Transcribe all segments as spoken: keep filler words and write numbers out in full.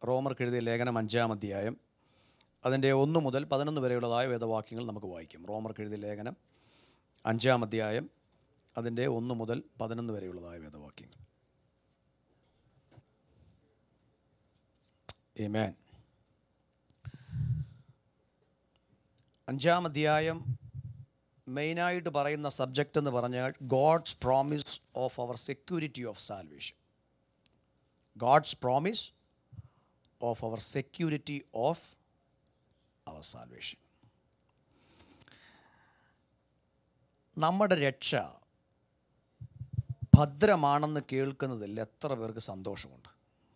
റോമർക്ക് എഴുതിയ ലേഖനം അഞ്ചാം അധ്യായം അതിൻ്റെ ഒന്ന് മുതൽ പതിനൊന്ന് വരെയുള്ളതായ വേദവാക്യങ്ങൾ നമുക്ക് വായിക്കാം. റോമർക്ക് എഴുതിയ ലേഖനം അഞ്ചാം അധ്യായം അതിൻ്റെ ഒന്ന് മുതൽ പതിനൊന്ന് വരെയുള്ളതായ വേദവാക്യങ്ങൾ. ആമേൻ. അഞ്ചാം അധ്യായം മെയിനായിട്ട് പറയുന്ന സബ്ജക്റ്റ് എന്ന് പറഞ്ഞാൽ God's promise of our security of salvation. God's promise of our security of our salvation. നമ്മുടെ രക്ഷ ഭദ്രമാണെന്ന് കേൾക്കുന്നതിൽ എത്ര പേർക്ക് സന്തോഷമുണ്ട്?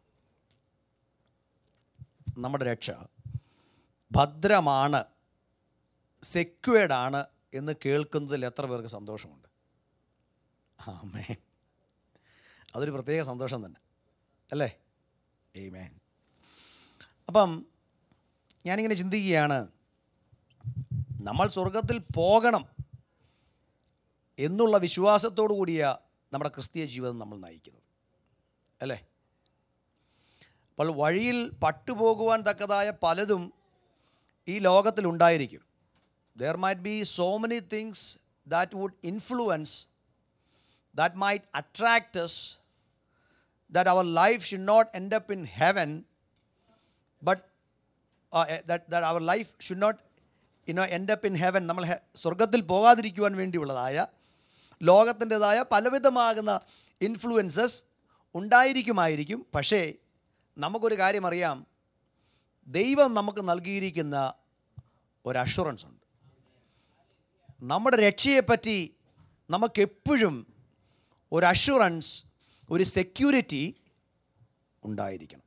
നമ്മുടെ രക്ഷ ഭദ്രമാണ്, സെക്യൂർഡാണ് എന്ന് കേൾക്കുന്നതിൽ എത്ര പേർക്ക് സന്തോഷമുണ്ട്? ആമേൻ. അതൊരു പ്രത്യേക സന്തോഷം തന്നെ അല്ലേ? ആമേൻ. അപ്പം ഞാനിങ്ങനെ ചിന്തിക്കുകയാണ്, നമ്മൾ സ്വർഗത്തിൽ പോകണം എന്നുള്ള വിശ്വാസത്തോടു കൂടിയ നമ്മുടെ ക്രിസ്തീയ ജീവിതം നമ്മൾ നയിക്കുന്നത് അല്ലേ? അപ്പോൾ വഴിയിൽ പട്ടുപോകുവാൻ തക്കതായ പലതും ഈ ലോകത്തിലുണ്ടായിരിക്കും. There might be so many things that would influence, that might attract us, that our life should not end up in heaven, but uh, that, that our life should not you know, end up in heaven. നമ്മൾ സ്വർഗത്തിൽ പോകാതിരിക്കുവാൻ വേണ്ടിയുള്ളതായ ലോകത്തിൻ്റെതായ പലവിധമാകുന്ന influences ഉണ്ടായിരിക്കുമായിരിക്കും. പക്ഷേ നമുക്കൊരു കാര്യം അറിയാം, ദൈവം നമുക്ക് നൽകിയിരിക്കുന്ന ഒരു അഷുറൻസ് ഉണ്ട്. നമ്മുടെ രക്ഷയെപ്പറ്റി നമുക്കെപ്പോഴും ഒരു അഷുറൻസ്, ഒരു സെക്യൂരിറ്റി ഉണ്ടായിരിക്കണം.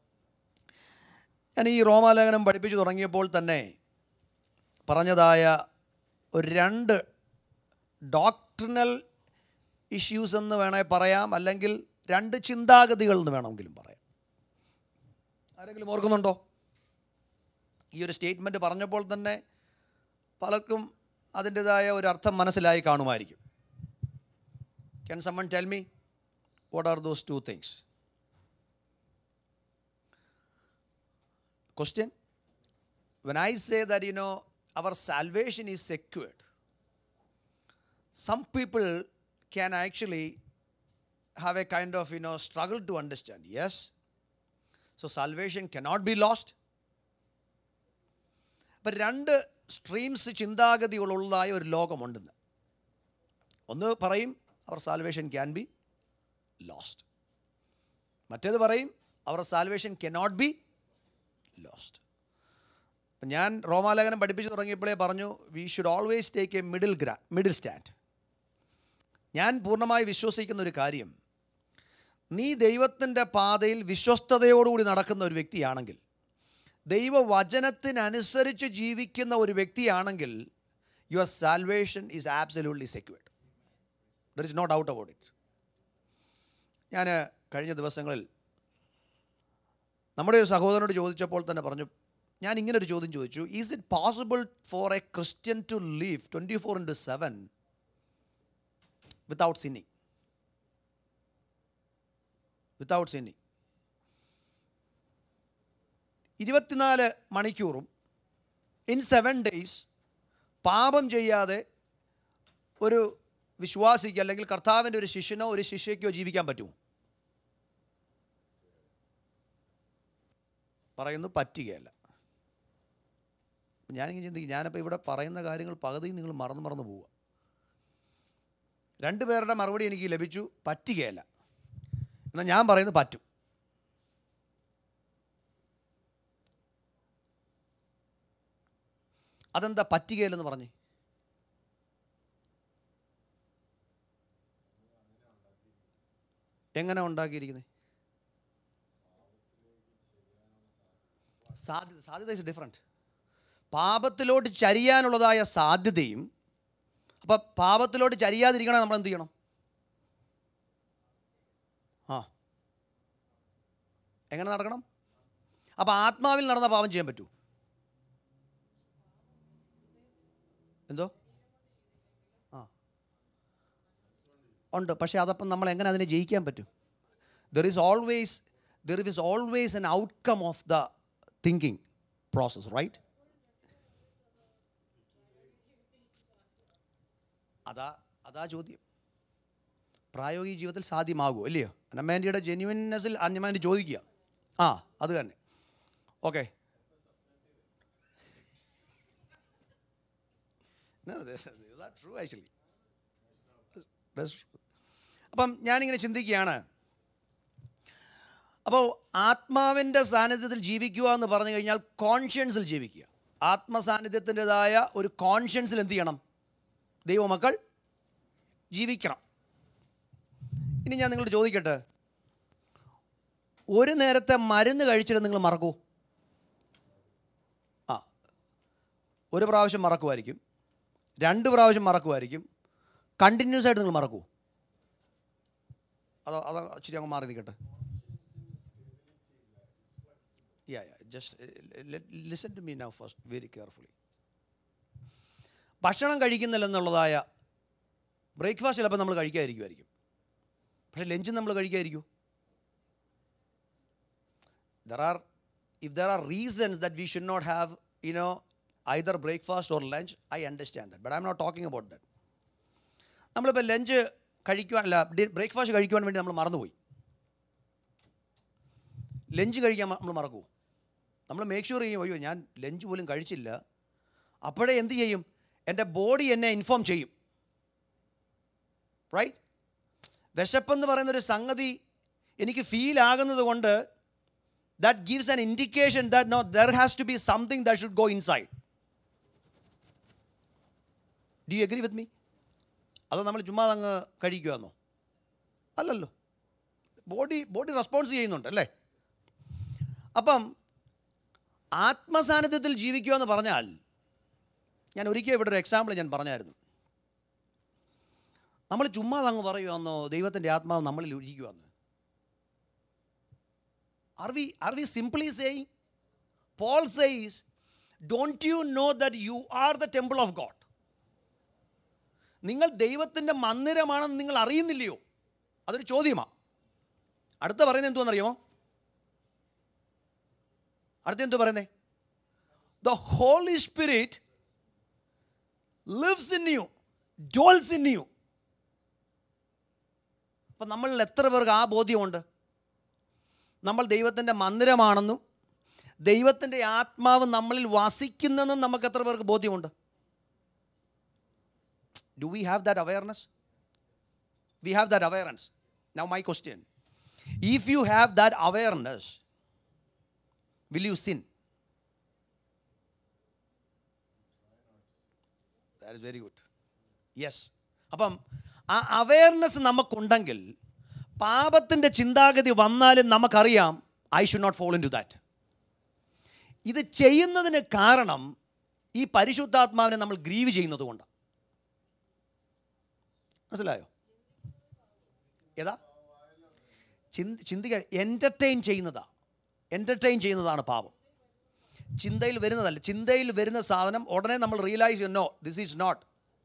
ഞാൻ ഈ റോമാലേഖനം പഠിപ്പിച്ചു തുടങ്ങിയപ്പോൾ തന്നെ പറഞ്ഞതായ ഒരു രണ്ട് ഡോക്ട്രിനൽ ഇഷ്യൂസ് എന്ന് വേണമെങ്കിൽ പറയാം, അല്ലെങ്കിൽ രണ്ട് ചിന്താഗതികൾ എന്ന് വേണമെങ്കിലും പറയാം. ആരെങ്കിലും ഓർക്കുന്നുണ്ടോ? ഈ ഒരു സ്റ്റേറ്റ്മെൻറ്റ് പറഞ്ഞപ്പോൾ തന്നെ പലർക്കും അതിൻ്റെതായ ഒരു അർത്ഥം മനസ്സിലായി കാണുമായിരിക്കും. Can someone tell me what are those two things? Question? When I say that, you know, our salvation is secured, some people can actually have a kind of, you know, struggle to understand. Yes, so salvation cannot be lost. അപ്പം രണ്ട് streams ചിന്താഗതികളുള്ളതായ ഒരു ലോകമുണ്ടെന്ന്. ഒന്ന് പറയും അവർ salvation can be lost, മറ്റേത് പറയും അവർ സാൽവേഷൻ കനോട്ട് ബി ലോസ്റ്റ്. അപ്പം ഞാൻ റോമാലേഖനം പഠിപ്പിച്ചു തുടങ്ങിയപ്പോഴേ പറഞ്ഞു, we should always take a middle ഗ്രാ മിഡിൽ സ്റ്റാൻഡ്. ഞാൻ പൂർണ്ണമായി വിശ്വസിക്കുന്ന ഒരു കാര്യം, നീ ദൈവത്തിൻ്റെ പാതയിൽ വിശ്വസ്തയോടുകൂടി നടക്കുന്ന ഒരു വ്യക്തിയാണെങ്കിൽ, ദൈവവചനത്തിനനുസരിച്ച് ജീവിക്കുന്ന ഒരു വ്യക്തിയാണെങ്കിൽ, your salvation is absolutely secured. There is no doubt about it. ഞാൻ കഴിഞ്ഞ ദിവസങ്ങളിൽ നമ്മുടെ ഒരു സഹോദരനോട് ചോദിച്ചപ്പോൾ തന്നെ പറഞ്ഞു, ഞാൻ ഇങ്ങനെ ഒരു ചോദ്യം ചോദിച്ചു, is it possible for a Christian to live twenty four into seven without sinning? Without sinning ഇരുപത്തിനാല് മണിക്കൂറും ഇൻ സെവൻ ഡേയ്സ് പാപം ചെയ്യാതെ ഒരു വിശ്വാസിക്ക് അല്ലെങ്കിൽ കർത്താവിൻ്റെ ഒരു ശിഷ്യനോ ഒരു ശിഷ്യയ്ക്കോ ജീവിക്കാൻ പറ്റുമോ? പറയുന്നു പറ്റുകയല്ല. ഞാനിങ്ങനെ ചിന്തിക്കും, ഞാനിപ്പോൾ ഇവിടെ പറയുന്ന കാര്യങ്ങൾ പകുതി നിങ്ങൾ മറന്നു മറന്നു പോവുക. രണ്ട് പേരുടെ മറുപടി എനിക്ക് ലഭിച്ചു, പറ്റുകയല്ല. എന്നാൽ ഞാൻ പറയുന്നത് പറ്റും. അതെന്താ പറ്റുകയില്ലെന്ന് പറഞ്ഞേ? എങ്ങനെ ഉണ്ടാക്കിയിരിക്കുന്നത്? സാധ്യത സാധ്യത ഇസ് ഡിഫറെൻറ്റ്. പാപത്തിലോട്ട് ചരിയാനുള്ളതായ സാധ്യതയും, അപ്പം പാപത്തിലോട്ട് ചരിയാതിരിക്കണേ നമ്മൾ എന്ത് ചെയ്യണം? ആ എങ്ങനെ നടക്കണം? അപ്പം ആത്മാവിൽ നടന്ന പാപം ചെയ്യാൻ പറ്റൂ? എന്തോ ആ ഉണ്ട്. പക്ഷേ അതപ്പം നമ്മൾ എങ്ങനെ അതിനെ ജയിക്കാൻ പറ്റും? There is always there is always an outcome of the thinking process, right? അതാ അതാ ചോദ്യം. പ്രായോഗിക ജീവിതത്തിൽ സാധ്യമാകുമോ ഇല്ലയോ? അന്നമാൻഡിയുടെ ജെന്യുവിനെസ്സിൽ അന്നമാൻഡി ചോദിക്കുക. ആ അത് തന്നെ. ഓക്കെ. True actually. അപ്പം ഞാനിങ്ങനെ ചിന്തിക്കുകയാണ്, അപ്പോൾ ആത്മാവിൻ്റെ സാന്നിധ്യത്തിൽ ജീവിക്കുക എന്ന് പറഞ്ഞു കഴിഞ്ഞാൽ കോൺഷ്യൻസിൽ ജീവിക്കുക. ആത്മസാന്നിധ്യത്തിൻ്റെതായ ഒരു കോൺഷ്യൻസിൽ എന്ത് ചെയ്യണം? ദൈവമക്കൾ ജീവിക്കണം. ഇനി ഞാൻ നിങ്ങളോട് ചോദിക്കട്ടെ, ഒരു നേരത്തെ മരുന്ന് കഴിച്ചിട്ട് നിങ്ങൾ മറക്കൂ? ആ, ഒരു പ്രാവശ്യം മറക്കുമായിരിക്കും, രണ്ട് പ്രാവശ്യം മറക്കുമായിരിക്കും, കണ്ടിന്യൂസ് ആയിട്ട് നിങ്ങൾ മറക്കൂ? അതോ അതോ ഇച്ചിരി അങ്ങ് മാറി നിൽക്കട്ടെ. Yeah, yeah. Just uh, listen to me now first, very carefully. ഭക്ഷണം കഴിക്കുന്നില്ലെന്നുള്ളതായ ബ്രേക്ക്ഫാസ്റ്റ് ചിലപ്പോൾ നമ്മൾ കഴിക്കാതിരിക്കുമായിരിക്കും, പക്ഷേ ലഞ്ച് നമ്മൾ കഴിക്കാതിരിക്കൂ? There are, if there are reasons that we should not have, you know, either breakfast or lunch, I understand that, but I'm not talking about that. നമ്മളിപ്പോൾ lunch കഴിക്കുവാനല്ല, breakfast കഴിക്കുവാൻ വേണ്ടി നമ്മൾ മറന്നുപോയി, ലഞ്ച് കഴിക്കാൻ നമ്മൾ മറക്കൂ? നമ്മൾ മേക്ക് ഷുവർ ചെയ്യും, അയ്യോ ഞാൻ ലഞ്ച് പോലും കഴിച്ചില്ല. അപ്പോഴേ എന്ത് ചെയ്യും? എൻ്റെ ബോഡി എന്നെ ഇൻഫോം ചെയ്യും, റൈറ്റ്? വിശപ്പെന്ന് പറയുന്നൊരു സംഗതി എനിക്ക് ഫീൽ ആകുന്നത് കൊണ്ട് that gives an indication that no, there has to be something that should go inside. Do you agree with me? അതോ നമ്മൾ ചുമ്മാ അങ്ങ് കഴിക്കുവാന്നോ? അല്ലല്ലോ, ബോഡി ബോഡി റെസ്പോൺസ് ചെയ്യുന്നുണ്ട് അല്ലേ? അപ്പം ആത്മസാന്നിധ്യത്തിൽ ജീവിക്കുക എന്ന് പറഞ്ഞാൽ, ഞാൻ ഒരിക്കൽ ഇവിടെ ഒരു എക്സാമ്പിൾ ഞാൻ പറഞ്ഞായിരുന്നു. നമ്മൾ ചുമ്മാ അങ്ങ് പറയുവാന്നോ ദൈവത്തിൻ്റെ ആത്മാവ് നമ്മളിൽ ഇരിക്കുവാന്ന്? Are we, are we simply saying? Paul says, don't you know that you are the temple of God? നിങ്ങൾ ദൈവത്തിൻ്റെ മന്ദിരമാണെന്ന് നിങ്ങൾ അറിയുന്നില്ലയോ? അതൊരു ചോദ്യമാണ്. അടുത്ത പറയുന്നത് എന്തുവാണെന്നറിയാമോ? അടുത്ത എന്തു പറയുന്നത്? The Holy Spirit lives in you, dwells in you. അപ്പം നമ്മളിൽ എത്ര പേർക്ക് ആ ബോധ്യമുണ്ട്? നമ്മൾ ദൈവത്തിൻ്റെ മന്ദിരമാണെന്നും ദൈവത്തിൻ്റെ ആത്മാവ് നമ്മളിൽ വസിക്കുന്നെന്നും നമുക്ക് എത്ര പേർക്ക് ബോധ്യമുണ്ട്? Do we have that awareness? We have that awareness. Now my question, if you have that awareness, will you sin? That is very good. Yes. അപ്പം ആ അവയർനെസ് നമുക്കുണ്ടെങ്കിൽ പാപത്തിൻ്റെ ചിന്താഗതി വന്നാലും നമുക്കറിയാം, I should not fall into that. ഇത് ചെയ്യുന്നതിന് കാരണം ഈ പരിശുദ്ധാത്മാവിനെ നമ്മൾ ഗ്രീവ് ചെയ്യുന്നത് കൊണ്ടാണ്. മനസ്സിലായോ? ഏതാ ചിന്ത ചിന്തിക്കാൻ എൻ്റർടൈൻ ചെയ്യുന്നതാ എൻ്റർടൈൻ ചെയ്യുന്നതാണ് പാപം. ചിന്തയിൽ വരുന്നതല്ല. ചിന്തയിൽ വരുന്ന സാധനം ഉടനെ നമ്മൾ റിയലൈസ് ചെയ്യുന്നു, നോ ദിസ് ഈസ് നോട്ട്.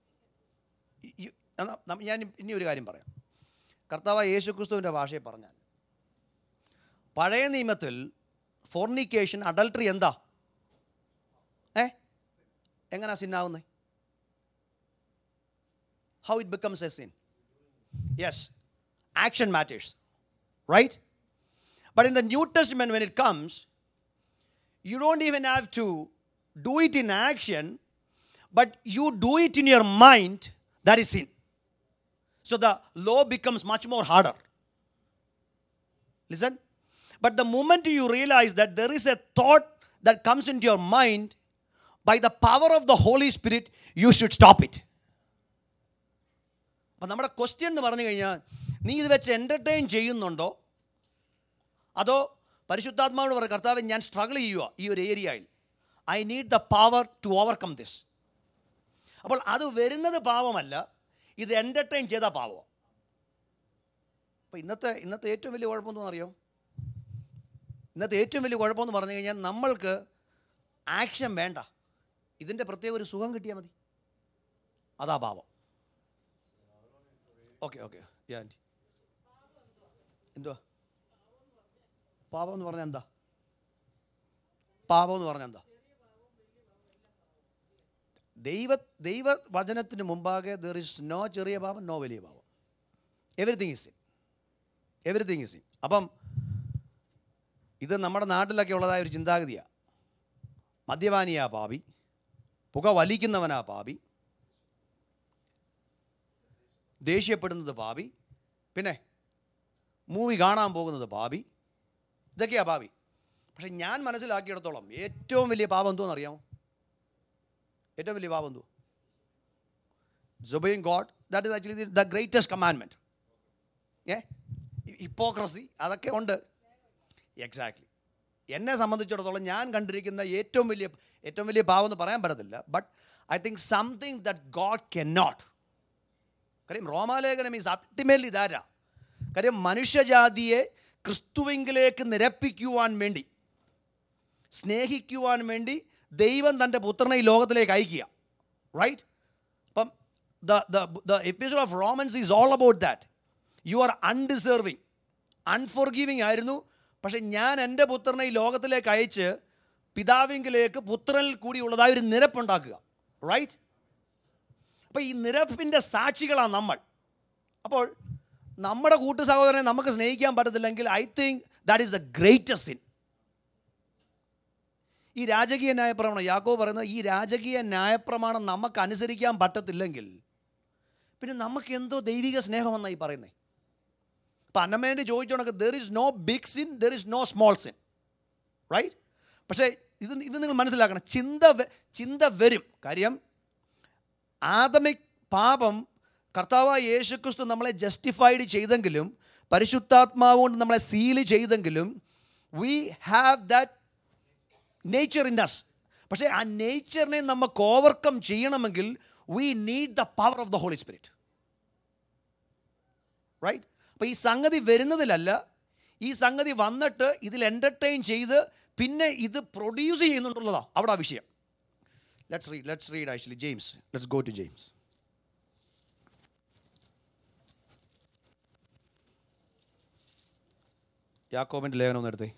ഞാൻ ഇനി ഒരു കാര്യം പറയാം. കർത്താവായ യേശുക്രിസ്തുവിൻ്റെ ഭാഷയിൽ പറഞ്ഞാൽ, പഴയ നിയമത്തിൽ ഫോർണിക്കേഷൻ, അഡൾട്ടറി എന്താ? ഏ എങ്ങനെയാ സിന്നാവുന്നത്? How it becomes a sin? Yes, action matters, right? But in the New Testament, when it comes, you don't even have to do it in action, but you do it in your mind. That is sin. So the law becomes much more harder. Listen. But the moment you realize that there is a thought that comes into your mind, by the power of the Holy Spirit, you should stop it. അപ്പം നമ്മുടെ question എന്ന് പറഞ്ഞു കഴിഞ്ഞാൽ, നീ ഇത് വെച്ച് entertain ചെയ്യുന്നുണ്ടോ, അതോ പരിശുദ്ധാത്മാവോട് പറയും, കർത്താവ് ഞാൻ സ്ട്രഗിൾ ചെയ്യുക ഈ ഒരു ഏരിയയിൽ, I need the power to overcome this. അപ്പോൾ അത് വരുന്നത് പാവമല്ല, ഇത് എൻ്റർടൈൻ ചെയ്ത പാവം. അപ്പോൾ ഇന്നത്തെ ഇന്നത്തെ ഏറ്റവും വലിയ കുഴപ്പമെന്ന് അറിയോ? ഇന്നത്തെ ഏറ്റവും വലിയ കുഴപ്പമെന്ന് പറഞ്ഞു കഴിഞ്ഞാൽ, നമ്മൾക്ക് ആക്ഷൻ വേണ്ട, ഇതിൻ്റെ പ്രത്യേക ഒരു സുഖം കിട്ടിയാൽ മതി. അതാ പാവം. ഓക്കെ ഓക്കെ യാ ആൻറ്റി എന്തുവാ? പാപം എന്ന് പറഞ്ഞാൽ എന്താ? പാപം എന്ന് പറഞ്ഞാൽ എന്താ? ദൈവ ദൈവവചനത്തിന് മുമ്പാകെ ദർ ഇസ് നോ ചെറിയ പാപം, നോ വലിയ പാപം. Everything is sin, everything is sin. അപ്പം ഇത് നമ്മുടെ നാട്ടിലൊക്കെ ഉള്ളതായ ഒരു ചിന്താഗതിയാണ്. മദ്യപാനിയാ പാപി, പുക വലിക്കുന്നവനാ പാപി, ദേഷ്യപ്പെടുന്നത് പാപി, പിന്നെ മൂവി കാണാൻ പോകുന്നത് പാപി, ഇതൊക്കെയാ പാപി. പക്ഷെ ഞാൻ മനസ്സിലാക്കിയിടത്തോളം ഏറ്റവും വലിയ പാപം എന്തോന്ന് അറിയാമോ? ഏറ്റവും വലിയ പാപം എന്തോ? Disobeying God, that is actually the greatest commandment. A hypocrisy അതൊക്കെ ഉണ്ട്. എക്സാക്ട്ലി. എന്നെ സംബന്ധിച്ചിടത്തോളം ഞാൻ കണ്ടിരിക്കുന്ന ഏറ്റവും വലിയ ഏറ്റവും വലിയ പാവം എന്ന് പറയാൻ പറ്റത്തില്ല. But I think something that God can not. കാര്യം റോമാലേഖനം ഈസ് അൾട്ടിമേറ്റ്ലി ദാറ്റാ. കാര്യം മനുഷ്യജാതിയെ ക്രിസ്തുവിങ്കിലേക്ക് നിരപ്പിക്കുവാൻ വേണ്ടി, സ്നേഹിക്കുവാൻ വേണ്ടി ദൈവം തൻ്റെ പുത്രനെ ഈ ലോകത്തിലേക്ക് അയക്കുക. റൈറ്റ്? അപ്പം the the the episode of Romans is all about that. You are undeserving, unforgiving ആയിരുന്നു. പക്ഷെ ഞാൻ എൻ്റെ പുത്രനെ ഈ ലോകത്തിലേക്ക് അയച്ച് പിതാവിങ്കിലേക്ക് പുത്രനിൽ കൂടിയുള്ളതായ ഒരു നിരപ്പുണ്ടാക്കുക. റൈറ്റ്? അപ്പോൾ ഈ നിരപ്പിൻ്റെ സാക്ഷികളാണ് നമ്മൾ. അപ്പോൾ നമ്മുടെ കൂട്ടു സഹോദരനെ നമുക്ക് സ്നേഹിക്കാൻ പറ്റത്തില്ലെങ്കിൽ I think that is the greatest sin. ഈ രാജകീയ ന്യായപ്രമാണം, യാക്കോബ് പറയുന്നത്, ഈ രാജകീയ ന്യായപ്രമാണം നമുക്ക് അനുസരിക്കാൻ പറ്റത്തില്ലെങ്കിൽ പിന്നെ നമുക്ക് എന്തോ ദൈവിക സ്നേഹമെന്നായി പറയുന്നത്. അപ്പം അന്നമേൻ്റെ ചോദിച്ചോണക്ക് there is no big sin, there is no small sin. Right? പക്ഷേ ഇത് ഇത് നിങ്ങൾ മനസ്സിലാക്കണം, ചിന്ത ചിന്ത വരും. കാര്യം ആദമിക് പാപം കർത്താവായ യേശുക്രിസ്തു നമ്മളെ ജസ്റ്റിഫൈഡ് ചെയ്തെങ്കിലും, പരിശുദ്ധാത്മാവ് കൊണ്ട് നമ്മളെ സീല് ചെയ്തെങ്കിലും, we have that nature in us. പക്ഷേ ആ നേച്ചറിനെ നമുക്ക് ഓവർകം ചെയ്യണമെങ്കിൽ we need the power of the holy Spirit. Right? അപ്പോൾ ഈ സംഗതി വരുന്നതിലല്ല, ഈ സംഗതി വന്നിട്ട് ഇതിൽ എൻ്റർടൈൻ ചെയ്ത് പിന്നെ ഇത് പ്രൊഡ്യൂസ് ചെയ്യുന്നുണ്ടുള്ളതാണ് അവിടെ ആ വിഷയം. Let's read let's read actually James. Let's go to James. യാക്കോബിൻ്റെ ലേഖനം ഒന്ന് എടുത്തേ.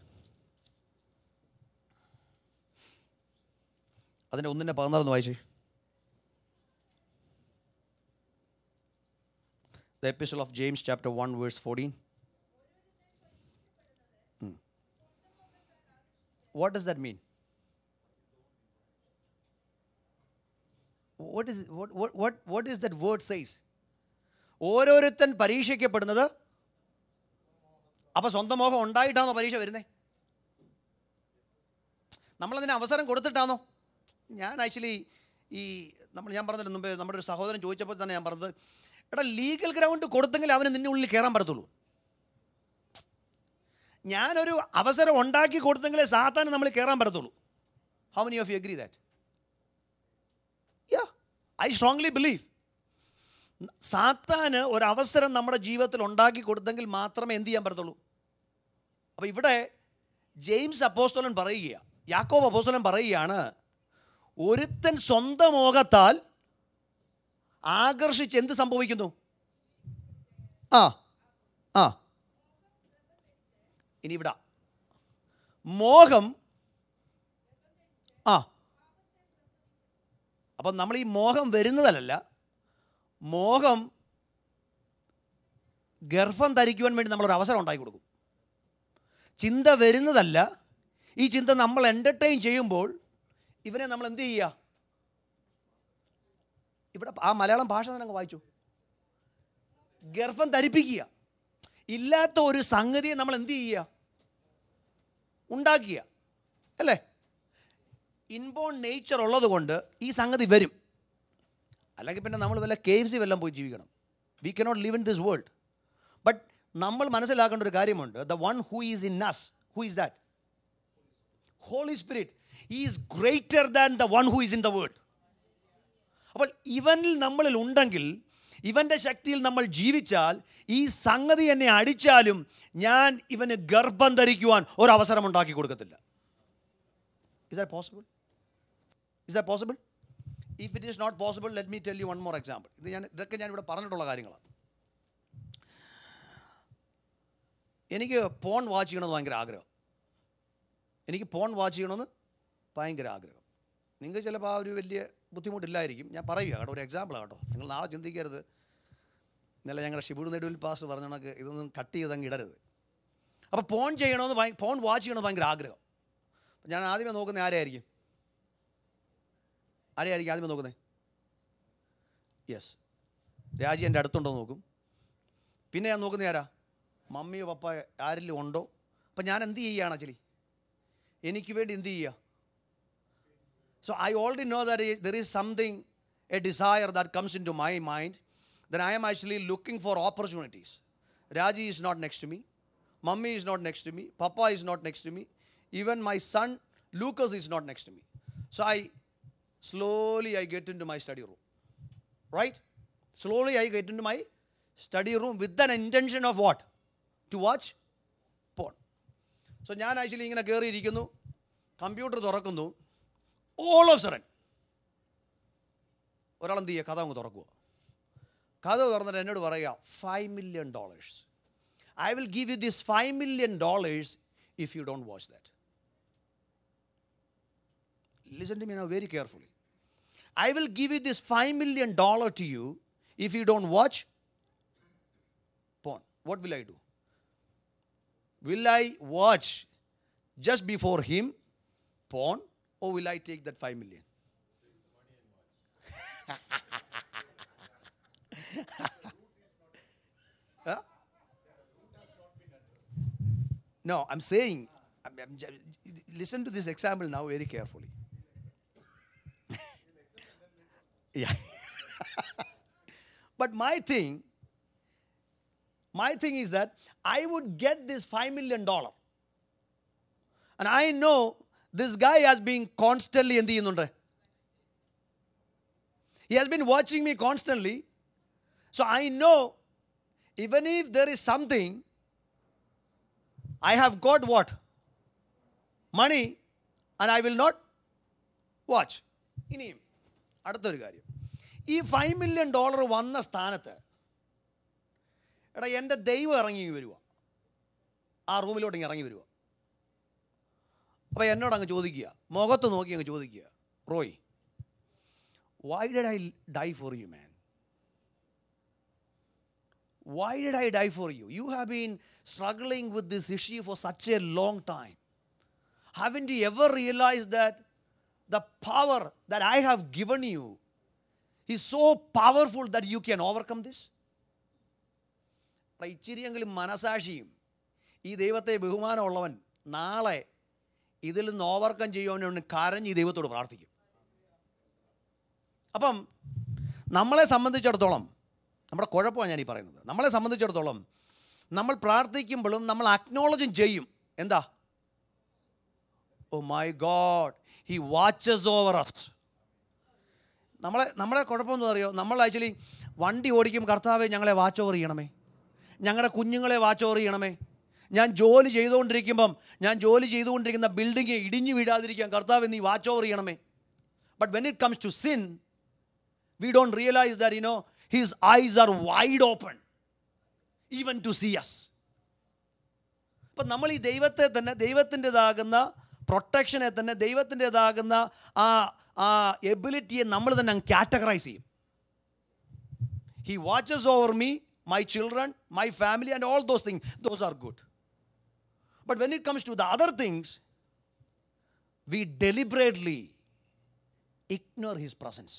അതിൻ്റെ ഒന്നിൻ്റെ പതിനാറൊന്ന് വായിച്ചേ. The epistle of James chapter one verse fourteen. Hmm. What does that mean? What is what what what what is that word says? ഓരോരുത്തൻ പരീക്ഷിക്കപ്പെടുന്നത് അപ്പോൾ സ്വന്തം മോഹം ഉണ്ടായിട്ടാണോ പരീക്ഷ വരുന്നത്? നമ്മളതിന് അവസരം കൊടുത്തിട്ടാണോ? ഞാൻ ആക്ച്വലി ഈ നമ്മൾ ഞാൻ പറഞ്ഞതിന് മുമ്പേ നമ്മുടെ ഒരു സഹോദരൻ ചോദിച്ചപ്പോൾ തന്നെ ഞാൻ പറഞ്ഞത്, എടാ ലീഗൽ ഗ്രൗണ്ട് കൊടുത്തെങ്കിൽ അവന് നിന്നെ ഉള്ളിൽ കയറാൻ പറ്റത്തുള്ളൂ. ഞാനൊരു അവസരം ഉണ്ടാക്കി കൊടുത്തെങ്കിലേ സാത്താന് നമ്മൾ കയറാൻ പറ്റത്തുള്ളൂ. How many of you agree that? Yeah, I strongly believe സാത്താന് ഒരു അവസരം നമ്മുടെ ജീവിതത്തിൽ ഉണ്ടാക്കി കൊടുത്തെങ്കിൽ മാത്രമേ എന്ത് ചെയ്യാൻ പറ്റത്തുള്ളൂ. അപ്പോൾ ഇവിടെ ജെയിംസ് അപ്പോസ്തലൻ പറയുകയാണ്, യാക്കോബ് അപ്പോസ്തലൻ പറയുകയാണ്, ഒരുത്തൻ സ്വന്തം മോഹത്താൽ ആകർഷിച്ച് എന്ത് സംഭവിക്കുന്നു? ആ ആ ഇനി ഇവിടെ മോഹം. ആ അപ്പം നമ്മൾ ഈ മോഹം വരുന്നതല്ല, മോഹം ഗർഭം ധരിക്കുവാൻ വേണ്ടി നമ്മളൊരു അവസരം ഉണ്ടാക്കി കൊടുക്കും. ചിന്ത വരുന്നതല്ല, ഈ ചിന്ത നമ്മൾ എൻ്റർടൈൻ ചെയ്യുമ്പോൾ ഇവനെ നമ്മൾ എന്ത് ചെയ്യുക? ഇവിടെ ആ മലയാളം ഭാഷ തന്നെ അങ്ങ് വായിച്ചു. ഗർഭം ധരിപ്പിക്കുക. ഇല്ലാത്ത ഒരു സംഗതിയെ നമ്മൾ എന്ത് ചെയ്യുക? ഉണ്ടാക്കുക. അല്ലേ? ഇൻബോൺ നേച്ചർ ഉള്ളത് കൊണ്ട് ഈ സംഗതി വരും. അല്ലെങ്കിൽ പിന്നെ നമ്മൾ വല്ല കേവ്സിൽ വല്ലതും പോയി ജീവിക്കണം. We cannot live in this world. But നമ്മൾ മനസ്സിലാക്കേണ്ട ഒരു കാര്യമുണ്ട്. The one who is in us, who is that? Holy Spirit. He is greater than the one who is in the world. അപ്പോൾ ഇവനിൽ നമ്മളിൽ ഉണ്ടെങ്കിൽ, ഇവൻ്റെ ശക്തിയിൽ നമ്മൾ ജീവിച്ചാൽ, ഈ സംഗതി എന്നെ അടിച്ചാലും ഞാൻ ഇവന് ഗർഭം ധരിക്കുവാൻ ഒരവസരം ഉണ്ടാക്കി കൊടുക്കത്തില്ല. Is that possible? Is that possible? If it is not possible, let me tell you one more example. ഇത് ഞാൻ ഇതൊക്കെ ഞാൻ ഇവിടെ പറഞ്ഞിട്ടുള്ള കാര്യങ്ങളാണ്. എനിക്ക് പോൺ വാച്ച് ചെയ്യണമെന്ന് ഭയങ്കര ആഗ്രഹം. എനിക്ക് പോൺ വാച്ച് ചെയ്യണമെന്ന് ഭയങ്കര ആഗ്രഹം. നിങ്ങൾക്ക് ചിലപ്പോൾ ആ ഒരു വലിയ ബുദ്ധിമുട്ടില്ലായിരിക്കും. ഞാൻ പറയുക കേട്ടോ, ഒരു എക്സാമ്പിളാണ് കേട്ടോ. നിങ്ങൾ നാളെ ചിന്തിക്കരുത് ഇന്നലെ ഞങ്ങളുടെ ഷിബുഡ് നെടുവിൽ പാസ് പറഞ്ഞ കണക്ക് ഇതൊന്നും കട്ട് ചെയ്തങ്ങ് ഇടരുത്. അപ്പോൾ പോൺ ചെയ്യണമെന്ന് ഭയ ഫോൺ വാച്ച് ചെയ്യണമെന്ന് ഭയങ്കര ആഗ്രഹം. ഞാൻ ആദ്യമേ നോക്കുന്നത് ആരെയായിരിക്കും ആരെയായിരിക്കും ആദ്യമേ നോക്കുന്നത്? യെസ്, രാജി എൻ്റെ അടുത്തുണ്ടോ നോക്കും. പിന്നെ ഞാൻ നോക്കുന്നത് ആരാ? മമ്മിയോ പപ്പ ആരെങ്കിലും ഉണ്ടോ? അപ്പം ഞാൻ എന്ത് ചെയ്യുകയാണ് ആക്ച്വലി? എനിക്ക് വേണ്ടി എന്ത് ചെയ്യുക? So I already know that there is something, a desire that comes into my mind. Then I am actually looking for opportunities. Raji is not next to me, mummy is not next to me, papa is not next to me, even my son Lucas is not next to me. So I slowly I get into my study room, right? Slowly I get into my study room with an intention of what? To watch porn. So ഞാൻ actually ഇങ്ങനെ കയറിയിരിക്കുന്നു, computer തുറക്കുന്നു, all of a sudden ഒരാൾ എന്ത് ചെയ്യുക? കഥ അങ്ങ് തുറക്കുക. കഥ തുറന്നിട്ട് എന്നോട് പറയുക, five million dollars, I will give you this five million dollars if you don't watch that. Listen to me now very carefully. I will give you this five million dollars to you if you don't watch porn. What will I do? Will I watch just before him porn, or will I take that five million? Huh? No, I'm saying, I'm, I'm, listen to this example now very carefully. Yeah. But my thing, my thing is that I would get this five million dollars. And I know this guy has been constantly in the inundre. He has been watching me constantly. So I know even if there is something, I have got what? Money, and I will not watch. ഇനിയും അടുത്തൊരു കാര്യം, ഈ five million dollar വന്ന സ്ഥാനത്ത് എടാ എൻ്റെ ദൈവം ഇറങ്ങി വരുക, ആ റൂമിലോട്ട് ഇങ്ങനെ ഇറങ്ങി വരിക. അപ്പോൾ എന്നോട് അങ്ങ് ചോദിക്കുക, മുഖത്ത് നോക്കി അങ്ങ് ചോദിക്കുക, Roy, why did I die for you, man? Why did I die for you? You have been struggling with this issue for such a long time. Haven't you ever realized that the power that I have given you is so powerful that you can overcome this? ഇച്ചിരിയെങ്കിലും മനസാക്ഷിയും ഈ ദൈവത്തെ ബഹുമാനമുള്ളവൻ നാളെ ഇതിൽ നിന്ന് overcome ചെയ്യുവാൻ കരഞ്ഞ് ഈ ദൈവത്തോട് പ്രാർത്ഥിക്കും. അപ്പം നമ്മളെ സംബന്ധിച്ചിടത്തോളം, നമ്മുടെ കുഴപ്പമാണ് ഞാൻ ഈ പറയുന്നത്, നമ്മളെ സംബന്ധിച്ചിടത്തോളം നമ്മൾ പ്രാർത്ഥിക്കുമ്പോഴും നമ്മൾ അക്നോളജും ചെയ്യും, എന്താ? Oh my God, he watches over us. നമ്മളെ നമ്മളെ കുഴപ്പമെന്ന് അറിയോ? നമ്മൾ ആക്ച്വലി വണ്ടി ഓടിക്കും, കർത്താവെ ഞങ്ങളെ വാച്ച് ഓവർ ചെയ്യണമേ, ഞങ്ങളുടെ കുഞ്ഞുങ്ങളെ വാച്ച് ഓവർ ചെയ്യണമേ, ഞാൻ ജോലി ചെയ്തുകൊണ്ടിരിക്കുമ്പം ഞാൻ ജോലി ചെയ്തുകൊണ്ടിരിക്കുന്ന ബിൽഡിങ് ഇടിഞ്ഞു വീഴാതിരിക്കാൻ കർത്താവെ നീ വാച്ച് ഓവർ ചെയ്യണമേ. But when it comes to sin, we don't realize that, you know, his eyes are wide open even to see us. അപ്പം നമ്മൾ ഈ ദൈവത്തെ തന്നെ, ദൈവത്തിൻ്റെതാകുന്ന പ്രൊട്ടക്ഷനെ തന്നെ, ദൈവത്തിൻ്റെതാകുന്ന ആ ആ എബിലിറ്റിയെ നമ്മൾ തന്നെ അങ്ങ് കാറ്റഗറൈസ് ചെയ്യും. He watches over me, my children, my family and all those things, those are good. But when it comes to the other things, we deliberately ignore his presence.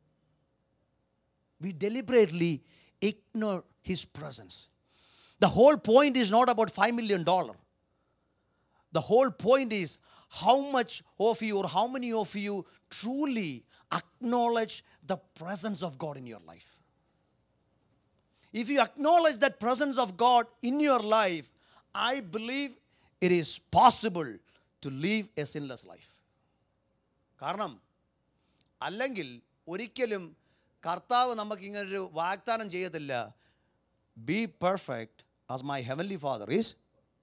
We deliberately ignore his presence. The whole point is not about five million dollars. The whole point is how much of you or how many of you truly acknowledge the presence of God in your life. If you acknowledge that presence of God in your life, I believe it is possible to live a sinless life. കാരണം അല്ലെങ്കിൽ ഒരിക്കലും കർത്താവ് നമുക്ക് ഇങ്ങനൊരു വാഗ്ദാനം ചെയ്യത്തില്ല, be perfect as my heavenly father is.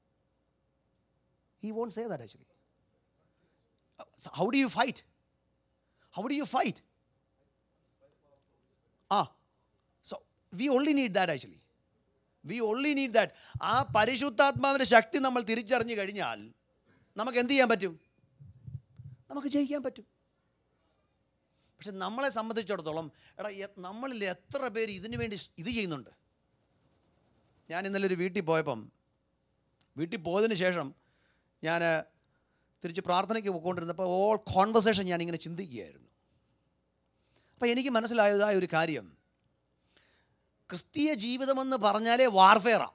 He won't say that actually. How do you fight? How do you fight? Ah so we only need that actually. We only need that. ആ പരിശുദ്ധാത്മാവിൻ്റെ ശക്തി നമ്മൾ തിരിച്ചറിഞ്ഞു കഴിഞ്ഞാൽ നമുക്ക് എന്ത് ചെയ്യാൻ പറ്റും? നമുക്ക് ജയിക്കാൻ പറ്റും. പക്ഷെ നമ്മളെ സംബന്ധിച്ചിടത്തോളം എടാ നമ്മളിൽ എത്ര പേര് ഇതിനു വേണ്ടി ഇത് ചെയ്യുന്നുണ്ട്? ഞാൻ ഇന്നലെ ഒരു വീട്ടിൽ പോയപ്പം വീട്ടിൽ പോയതിന് ശേഷം ഞാൻ തിരിച്ച് പ്രാർത്ഥനയ്ക്ക് പോയിക്കൊണ്ടിരുന്നപ്പോൾ ഓൾ കോൺവെർസേഷൻ ഞാനിങ്ങനെ ചിന്തിക്കുകയായിരുന്നു. അപ്പോൾ എനിക്ക് മനസ്സിലായതായ ഒരു കാര്യം, ക്രിസ്തീയ ജീവിതമെന്ന് പറഞ്ഞാലേ വാർഫെയറാണ്.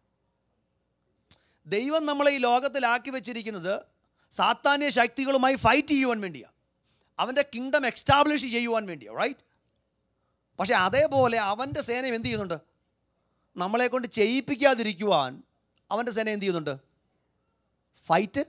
ദൈവം നമ്മളെ ഈ ലോകത്തിലാക്കി വെച്ചിരിക്കുന്നത് സാത്താന്യ ശക്തികളുമായി ഫൈറ്റ് ചെയ്യുവാൻ വേണ്ടിയാണ്, അവൻ്റെ കിങ്ഡം എക്സ്റ്റാബ്ലിഷ് ചെയ്യുവാൻ വേണ്ടിയാണ്, റൈറ്റ്? പക്ഷേ അതേപോലെ അവൻ്റെ സേന എന്ത് ചെയ്യുന്നുണ്ട്? നമ്മളെ കൊണ്ട് ചെയ്യിപ്പിക്കാതിരിക്കുവാൻ അവൻ്റെ സേന എന്ത് ചെയ്യുന്നുണ്ട്? ഫൈറ്റ്.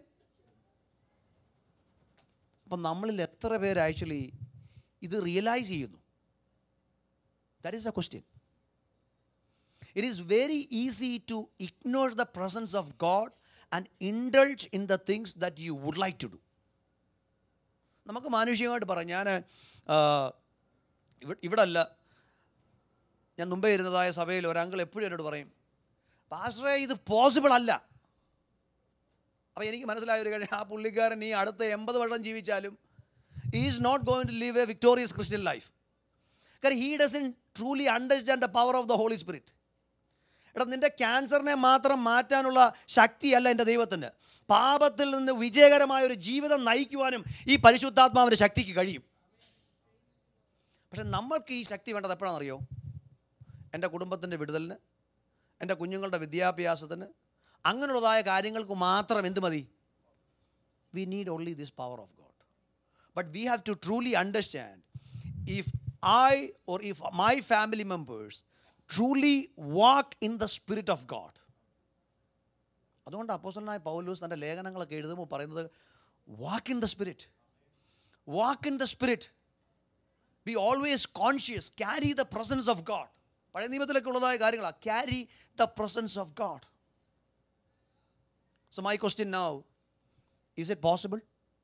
അപ്പം നമ്മളിൽ എത്ര പേര് ആക്ച്വലി ഇത് റിയലൈസ് ചെയ്യുന്നു? That is a question. It is very easy to ignore the presence of God and indulge in the things that you would like to do. നമുക്ക് മാനുഷികമായിട്ട് പറയാം. ഞാൻ ഇവിടെ അല്ല, ഞാൻ മുമ്പേ ഇരുന്നതായ സഭയിൽ ഒരങ്കിൾ എപ്പോഴും എന്നോട് പറയും, പാസ്റ്ററേ ഇത് പോസിബിൾ അല്ല. അപ്പോൾ എനിക്ക് മനസ്സിലായ ഒരു കാര്യം, ആ പുള്ളിക്കാരൻ ഈ അടുത്ത എൺപത് വർഷം ജീവിച്ചാലും he is not going to live a victorious Christian life. കാരണം he doesn't truly understand the power of the Holy Spirit. എടാ, നിൻ്റെ ക്യാൻസറിനെ മാത്രം മാറ്റാനുള്ള ശക്തിയല്ല എൻ്റെ ദൈവത്തിന്. പാപത്തിൽ നിന്ന് വിജയകരമായ ഒരു ജീവിതം നയിക്കുവാനും ഈ പരിശുദ്ധാത്മാവിൻ്റെ ശക്തിക്ക് കഴിയും. പക്ഷെ നമ്മൾക്ക് ഈ ശക്തി വേണ്ടത് എപ്പോഴാണെന്നറിയോ? എൻ്റെ കുടുംബത്തിൻ്റെ വിടുതലിന്, എൻ്റെ കുഞ്ഞുങ്ങളുടെ വിദ്യാഭ്യാസത്തിന്, അങ്ങനെയുള്ളതായ കാര്യങ്ങൾക്ക് മാത്രം എന്ത് മതി? We need only this power of God. But we have to truly understand, if I or if my family members truly walk in the Spirit of God. അതുകൊണ്ട് അപ്പോസ്തലനായ പൗലോസ് തൻ്റെ ലേഖനങ്ങളൊക്കെ എഴുതുമ്പോൾ പറയുന്നത്, walk in the spirit, walk in the spirit, be always conscious, carry the presence of God. പഴയ നിയമത്തിലൊക്കെ ഉള്ളതായ കാര്യങ്ങളാണ്, carry the presence of God. So my question now, is it possible?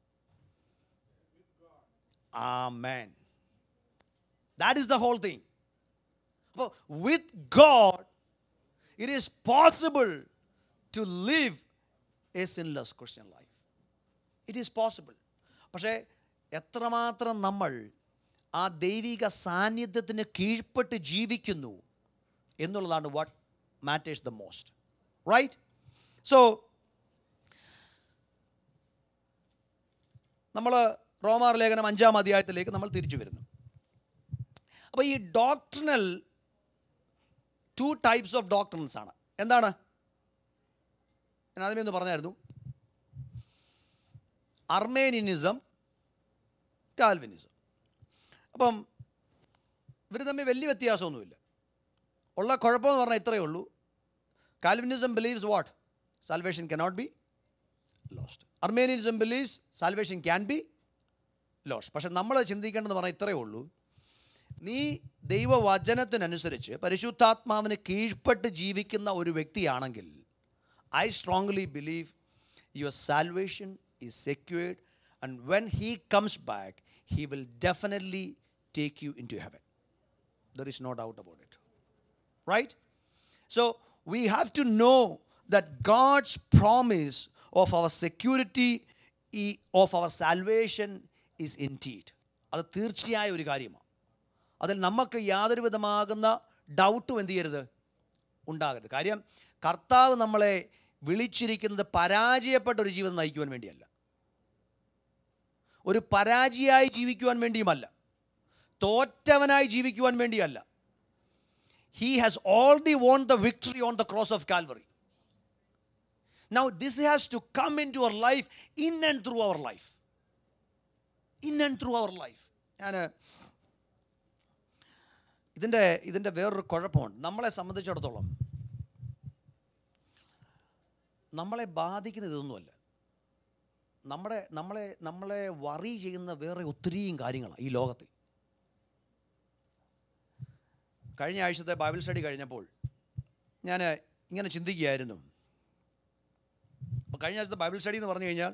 Amen. That is the whole thing. With God, it is possible to live a sinless Christian life. It is possible. പക്ഷേ എത്രമാത്രം നമ്മൾ ആ ദൈവിക സാന്നിധ്യത്തിന് കീഴ്പ്പെട്ട് ജീവിക്കുന്നു എന്നുള്ളതാണ് what matters the most, right? So നമ്മൾ റോമാർ ലേഖനം അഞ്ചാം അധ്യായത്തിലേക്ക് നമ്മൾ തിരിച്ചു വരുന്നു. അപ്പോൾ ഈ doctrinal two types of doctrines ആണ്. എന്താണ്? ഞാൻ ആദ്യമേ ഒന്ന് പറഞ്ഞായിരുന്നു, അർമേനിയനിസം, കാൽവിനിസം. അപ്പം ഇവർ തമ്മിൽ വലിയ വ്യത്യാസമൊന്നുമില്ല. ഉള്ള കുഴപ്പമെന്ന് പറഞ്ഞാൽ ഇത്രയേ ഉള്ളൂ. Calvinism believes what? Salvation cannot be lost. Arminianism believes salvation can be lost. പക്ഷെ നമ്മൾ ചിന്തിക്കേണ്ടതെന്ന് പറഞ്ഞാൽ ഇത്രയേ ഉള്ളൂ, നീ ദൈവവചനത്തിനനുസരിച്ച് പരിശുദ്ധാത്മാവിന് കീഴ്പ്പെട്ട് ജീവിക്കുന്ന ഒരു വ്യക്തിയാണെങ്കിൽ, I strongly believe your salvation is secured, and when he comes back he will definitely take you into heaven. There is no doubt about it, right? So we have to know that God's promise of our security of our salvation is indeed. അത് തീർച്ചയായ ഒരു കാര്യമാണ്. അതിൽ നമുക്ക് യാതൊരു വിധമാകുന്ന ഡൗട്ടും എന്ത് ചെയ്യരുത്? ഉണ്ടാകരുത്. കാര്യം കർത്താവ് നമ്മളെ വിളിച്ചിരിക്കുന്നത് പരാജയപ്പെട്ട ഒരു ജീവിതം നയിക്കുവാൻ വേണ്ടിയല്ല, ഒരു പരാജയമായി ജീവിക്കുവാൻ വേണ്ടിയുമല്ല, തോറ്റവനായി ജീവിക്കുവാൻ വേണ്ടിയല്ല. He has already won the victory on the cross of Calvary. Now this has to come into our life, in and through our life. In and through our life. ഞാൻ ഇതിൻ്റെ ഇതിൻ്റെ വേറൊരു കുഴപ്പമുണ്ട്. നമ്മളെ സംബന്ധിച്ചിടത്തോളം നമ്മളെ ബാധിക്കുന്ന ഇതൊന്നുമല്ല. നമ്മുടെ നമ്മളെ നമ്മളെ വറി ചെയ്യുന്ന വേറെ ഒത്തിരിയും കാര്യങ്ങളാണ് ഈ ലോകത്തിൽ. കഴിഞ്ഞ ആഴ്ചത്തെ ബൈബിൾ സ്റ്റഡി കഴിഞ്ഞപ്പോൾ ഞാൻ ഇങ്ങനെ ചിന്തിക്കുകയായിരുന്നു. അപ്പോൾ കഴിഞ്ഞ ആഴ്ചത്തെ ബൈബിൾ സ്റ്റഡി എന്ന് പറഞ്ഞു കഴിഞ്ഞാൽ,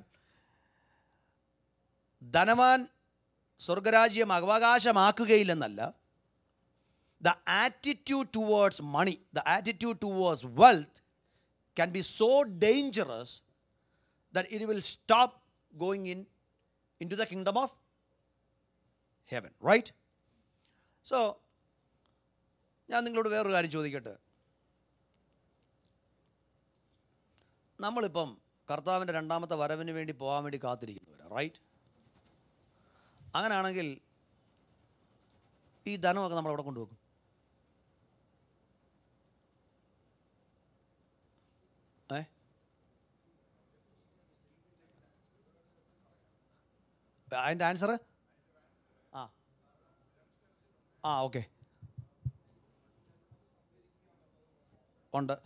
ധനവാൻ സ്വർഗരാജ്യം അവകാശമാക്കുകയില്ലെന്നല്ല, the attitude towards money, the attitude towards wealth can be so dangerous that it will stop going in into the kingdom of heaven, right? So ഞാൻ നിങ്ങളോട് വേറൊരു കാര്യം ചോദിക്കട്ടെ. നമ്മളിപ്പം കർത്താവിൻ്റെ രണ്ടാമത്തെ വരവിന് വേണ്ടി പോകാൻ വേണ്ടി കാത്തിരിക്കുന്നവരാണ്, റൈറ്റ്? അങ്ങനെയാണെങ്കിൽ ഈ ധനമൊക്കെ നമ്മൾ അവിടെ കൊണ്ടുവെക്കും. ഏ അതിൻ്റെ ആൻസർ ആ ആ ഓക്കെ ഉണ്ട്.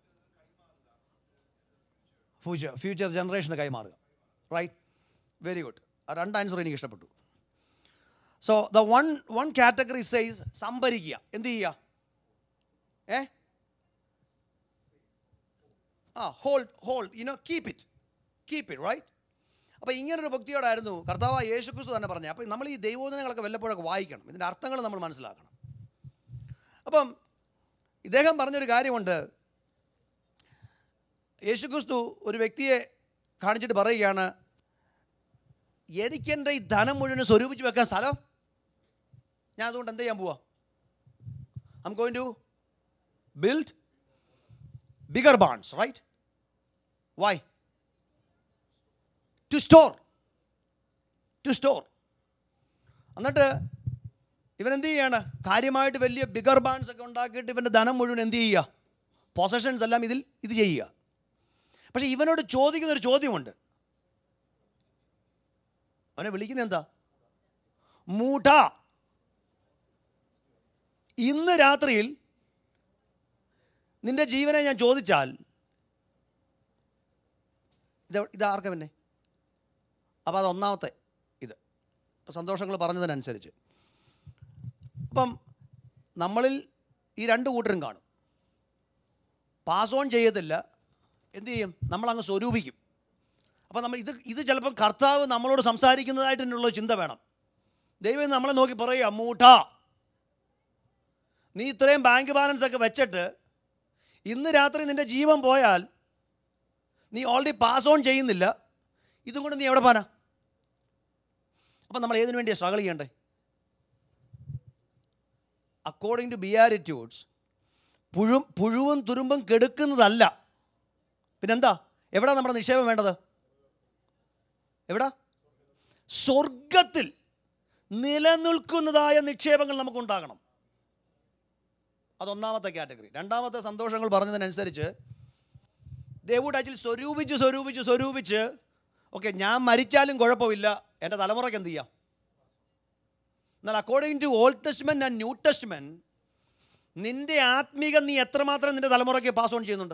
ഫ്യൂച്ചർ ഫ്യൂച്ചർ ജനറേഷന് കൈമാറുക, റൈറ്റ്? Very good. ആ രണ്ട് ആൻസർ എനിക്ക് ഇഷ്ടപ്പെട്ടു. So the one one category size സംഭരിക്കുക. എന്ത് ചെയ്യുക? Uh ah hold hold you know keep it keep it right. അപ്പോൾ ഇങ്ങനൊരു ഭക്തിയോടായിരുന്നു കർത്താവ് യേശുക്രിസ്തു തന്നെ പറഞ്ഞത്. അപ്പോൾ നമ്മൾ ഈ ദൈവവചനങ്ങളൊക്കെ വല്ലപ്പോഴൊക്കെ വായിക്കണം, ഇതിൻ്റെ അർത്ഥങ്ങൾ നമ്മൾ മനസ്സിലാക്കണം. അപ്പം ഇദ്ദേഹം പറഞ്ഞൊരു കാര്യമുണ്ട്. യേശുക്രിസ്തു ഒരു വ്യക്തിയെ കാണിച്ചിട്ട് പറയുകയാണ്, എനിക്കെൻ്റെ ഈ ധനം മുഴുവൻ സ്വരൂപിച്ച് വെക്കാൻ സ്ഥലം, ഞാൻ അതുകൊണ്ട് എന്ത് ചെയ്യാൻ പോവാ? I'm going to build bigger barns, right? Why? To store to store എന്നിട്ട് ഇവൻ എന്ത് ചെയ്യാണ്? കാര്യമായിട്ട് വലിയ ബിഗർ ബാൺസ് ഒക്കെ ഉണ്ടാക്കിയിട്ട് ഇവൻ്റെ ധനം മുഴുവൻ എന്ത് ചെയ്യുക? പൊസഷൻസ് എല്ലാം ഇതിൽ ഇത് ചെയ്യുക. പക്ഷെ ഇവനോട് ചോദിക്കുന്നൊരു ചോദ്യമുണ്ട്. അവനെ വിളിക്കുന്നത് എന്താ? മൂഢ, ഇന്ന് രാത്രിയിൽ നിന്റെ ജീവനെ ഞാൻ ചോദിച്ചാൽ ഇത് ഇതാർക്ക പിന്നെ? അപ്പോൾ അത് ഒന്നാമത്തെ ഇത്. ഇപ്പോൾ സന്തോഷങ്ങൾ പറഞ്ഞതിനനുസരിച്ച് അപ്പം നമ്മളിൽ ഈ രണ്ട് കൂട്ടരും കാണും. പാസ് ഓൺ ചെയ്യത്തില്ല, എന്തു ചെയ്യും? നമ്മളങ്ങ് സ്വരൂപിക്കും. അപ്പം നമ്മൾ ഇത് ഇത് ചിലപ്പം കർത്താവ് നമ്മളോട് സംസാരിക്കുന്നതായിട്ട് തന്നെയുള്ള ചിന്ത വേണം. ദൈവം നമ്മളെ നോക്കി പറയുക, മൂഢ, നീ ഇത്രയും ബാങ്ക് ബാലൻസ് ഒക്കെ വെച്ചിട്ട് ഇന്ന് രാത്രി നിൻ്റെ ജീവൻ പോയാൽ നീ ഓൾറെഡി പാസ് ഓൺ ചെയ്യുന്നില്ല, ഇതും കൊണ്ട് നീ എവിടെ പോനാ? അപ്പം നമ്മൾ ഏതിനു വേണ്ടിയാണ് സ്ട്രഗിൾ ചെയ്യണ്ടേ? അക്കോർഡിംഗ് ടു ബിയാരിറ്റ്യൂഡ്സ് പുഴു പുഴുവും തുരുമ്പും കെടുക്കുന്നതല്ല. പിന്നെന്താ? എവിടാ നമ്മുടെ നിക്ഷേപം വേണ്ടത്? എവിടാ? സ്വർഗത്തിൽ നിലനിൽക്കുന്നതായ നിക്ഷേപങ്ങൾ നമുക്കുണ്ടാകണം. അതൊന്നാമത്തെ കാറ്റഗറി. രണ്ടാമത്തെ സന്തോഷങ്ങൾ പറഞ്ഞതിനനുസരിച്ച് ദേവൂട് അച്ചിൽ സ്വരൂപിച്ച് സ്വരൂപിച്ച് സ്വരൂപിച്ച് ഓക്കെ ഞാൻ മരിച്ചാലും കുഴപ്പമില്ല, എൻ്റെ തലമുറയ്ക്ക് എന്ത് ചെയ്യാം? എന്നാൽ according to old testament and new testament നിൻ്റെ ആത്മീകം നീ എത്രമാത്രം നിൻ്റെ തലമുറയ്ക്ക് പാസ് ഓൺ ചെയ്യുന്നുണ്ട്?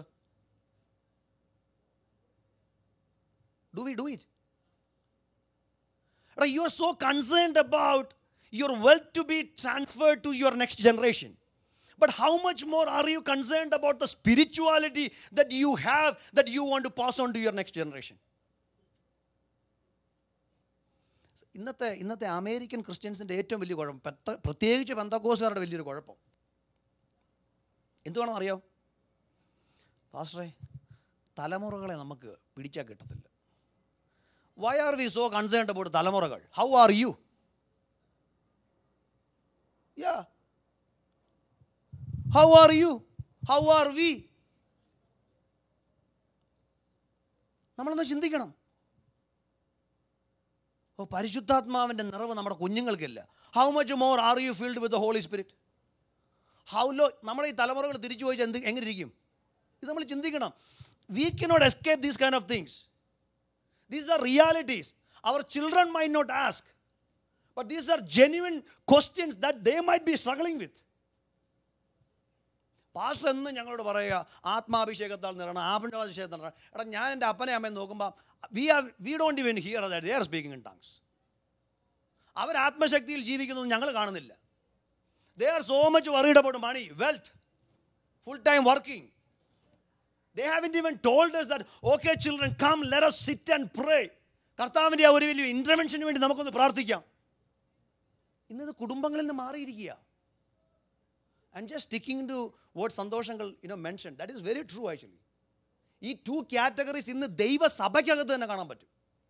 Do we do it? എടാ, you are so concerned about your wealth to be transferred to your next generation. But how much more are you concerned about the spirituality that you have, that you want to pass on to your next generation? ഇന്നത്തെ ഇന്നത്തെ American ക്രിസ്ത്യൻസിൻ്റെ ഏറ്റവും വലിയ കുഴപ്പം, പ്രത്യേകിച്ച് പെന്തക്കോസ്തുകാരുടെ വലിയൊരു കുഴപ്പം എന്തുവാണെന്ന് അറിയോ? പാസ്റ്ററെ, തലമുറകളെ നമുക്ക് പിടിച്ചാൽ കിട്ടത്തില്ല. Why are we so concerned about തലമുറകൾ? How are you? Yeah. How are you? How are we? നമ്മളൊന്ന് ചിന്തിക്കണം. ഓ, പരിശുദ്ധാത്മാവിൻ്റെ നിറവ് നമ്മുടെ കുഞ്ഞുങ്ങൾക്കില്ല. How much more are you filled with the holy spirit? How low നമ്മുടെ ഈ തലമുറകൾ തിരിച്ചു ചോദിച്ചാൽ എന്ത് എങ്ങനെ ഇരിക്കും? ഇത് നമ്മൾ ചിന്തിക്കണം. We cannot escape these kind of things. These are realities. Our children might not ask, but these are genuine questions that they might be struggling with. Pastor എന്ന് ഞങ്ങളോട് പറയുക, ആത്മാഭിഷേകത്താൽ നിറയണം, ആത്മാഭിഷേകത്താൽ നിറയണം. എടാ, ഞാൻ എൻ്റെ അപ്പനെ അമ്മയെ നോക്കുമ്പോൾ we are we don't even hear that they are speaking in tongues. അവർ ആത്മശക്തിയിൽ ജീവിക്കുന്നത് ഞങ്ങൾ കാണുന്നില്ല. They are so much worried about money, wealth, full time working. They haven't even told us that, okay children, come, let us sit and pray. കർത്താവിൻ്റെ ആ ഒരു വലിയ ഇൻ്റർവെൻഷന് വേണ്ടി നമുക്കൊന്ന് പ്രാർത്ഥിക്കാം. ഇന്നത് കുടുംബങ്ങളിൽ നിന്ന് മാറിയിരിക്കുക. And just sticking to what സന്തോഷങ്ങൾ you know mentioned, that is very true actually. ഈ ടു കാറ്റഗറീസ് ഇന്ന് ദൈവസഭയ്ക്കകത്ത് തന്നെ കാണാൻ പറ്റും.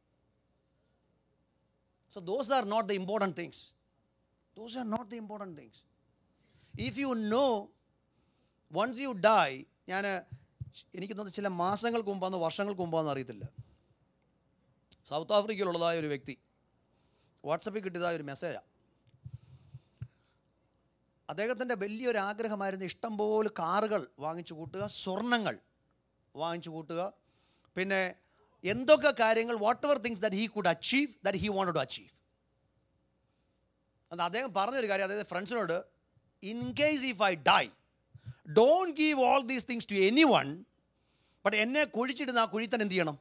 So those are not the important things. Those are not the important things. If you know, once you die, ഞാൻ എനിക്ക് തോന്നുന്നു ചില മാസങ്ങൾക്ക് മുമ്പാന്നോ വർഷങ്ങൾക്ക് മുമ്പാന്നോ അറിയത്തില്ല, സൗത്ത് ആഫ്രിക്കയിലുള്ളതായ ഒരു വ്യക്തി വാട്സപ്പിൽ കിട്ടിയതായ ഒരു മെസ്സേജാണ്. അദ്ദേഹത്തിൻ്റെ വലിയൊരു ആഗ്രഹമായിരുന്നു ഇഷ്ടംപോലെ കാറുകൾ വാങ്ങിച്ചു കൂട്ടുക, സ്വർണ്ണങ്ങൾ വാങ്ങിച്ചു കൂട്ടുക, പിന്നെ എന്തൊക്കെ കാര്യങ്ങൾ, whatever things that he could achieve, that he wanted to achieve. അത് അദ്ദേഹം പറഞ്ഞൊരു കാര്യം, അതായത് ഫ്രണ്ട്സിനോട്, in case if I die, don't give all these things to anyone, but എന്നെ കുഴിച്ചിടുന്ന ആ കുഴി തന്നെ എന്ത് ചെയ്യണം.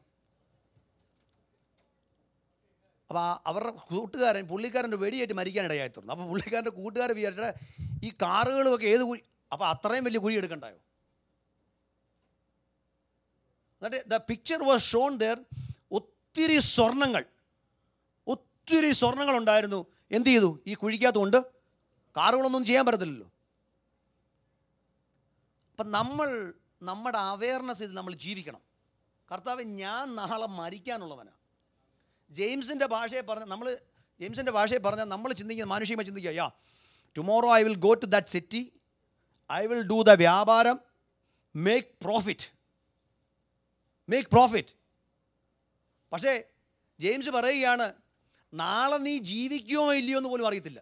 അപ്പോൾ അവരുടെ കൂട്ടുകാരൻ പുള്ളിക്കാരൻ്റെ വെടിയേറ്റ് മരിക്കാനിടയായി തീർന്നു. അപ്പോൾ പുള്ളിക്കാരൻ്റെ കൂട്ടുകാരൻ വിചാരിച്ചിട്ട് ഈ കാറുകളുമൊക്കെ ഏത് കുഴി, അപ്പോൾ അത്രയും വലിയ കുഴി എടുക്കണ്ടായോ. എന്നിട്ട് the picture was shown there, ഒത്തിരി സ്വർണ്ണങ്ങൾ ഒത്തിരി സ്വർണ്ണങ്ങൾ ഉണ്ടായിരുന്നു. എന്ത് ചെയ്തു? ഈ കുഴിക്കകത്തുകൊണ്ട് കാറുകളൊന്നും ചെയ്യാൻ പറ്റത്തില്ലല്ലോ. അപ്പം നമ്മൾ നമ്മുടെ അവയർനെസ് ഇത് നമ്മൾ ജീവിക്കണം. കർത്താവ്, ഞാൻ നാളെ മരിക്കാനുള്ളവനാണ്. ജെയിംസിൻ്റെ ഭാഷയെ പറഞ്ഞ നമ്മൾ ജെയിംസിൻ്റെ ഭാഷയെ പറഞ്ഞാൽ നമ്മൾ ചിന്തിക്കുന്ന മാനുഷികമായി ചിന്തിക്കുക, yeah tomorrow I will go to that city, I will do the വ്യാപാരം, മേക്ക് പ്രോഫിറ്റ് മേക്ക് പ്രോഫിറ്റ് പക്ഷേ ജെയിംസ് പറയുകയാണ്, നാളെ നീ ജീവിക്കുമോ ഇല്ലയോ എന്ന് പോലും അറിയത്തില്ല.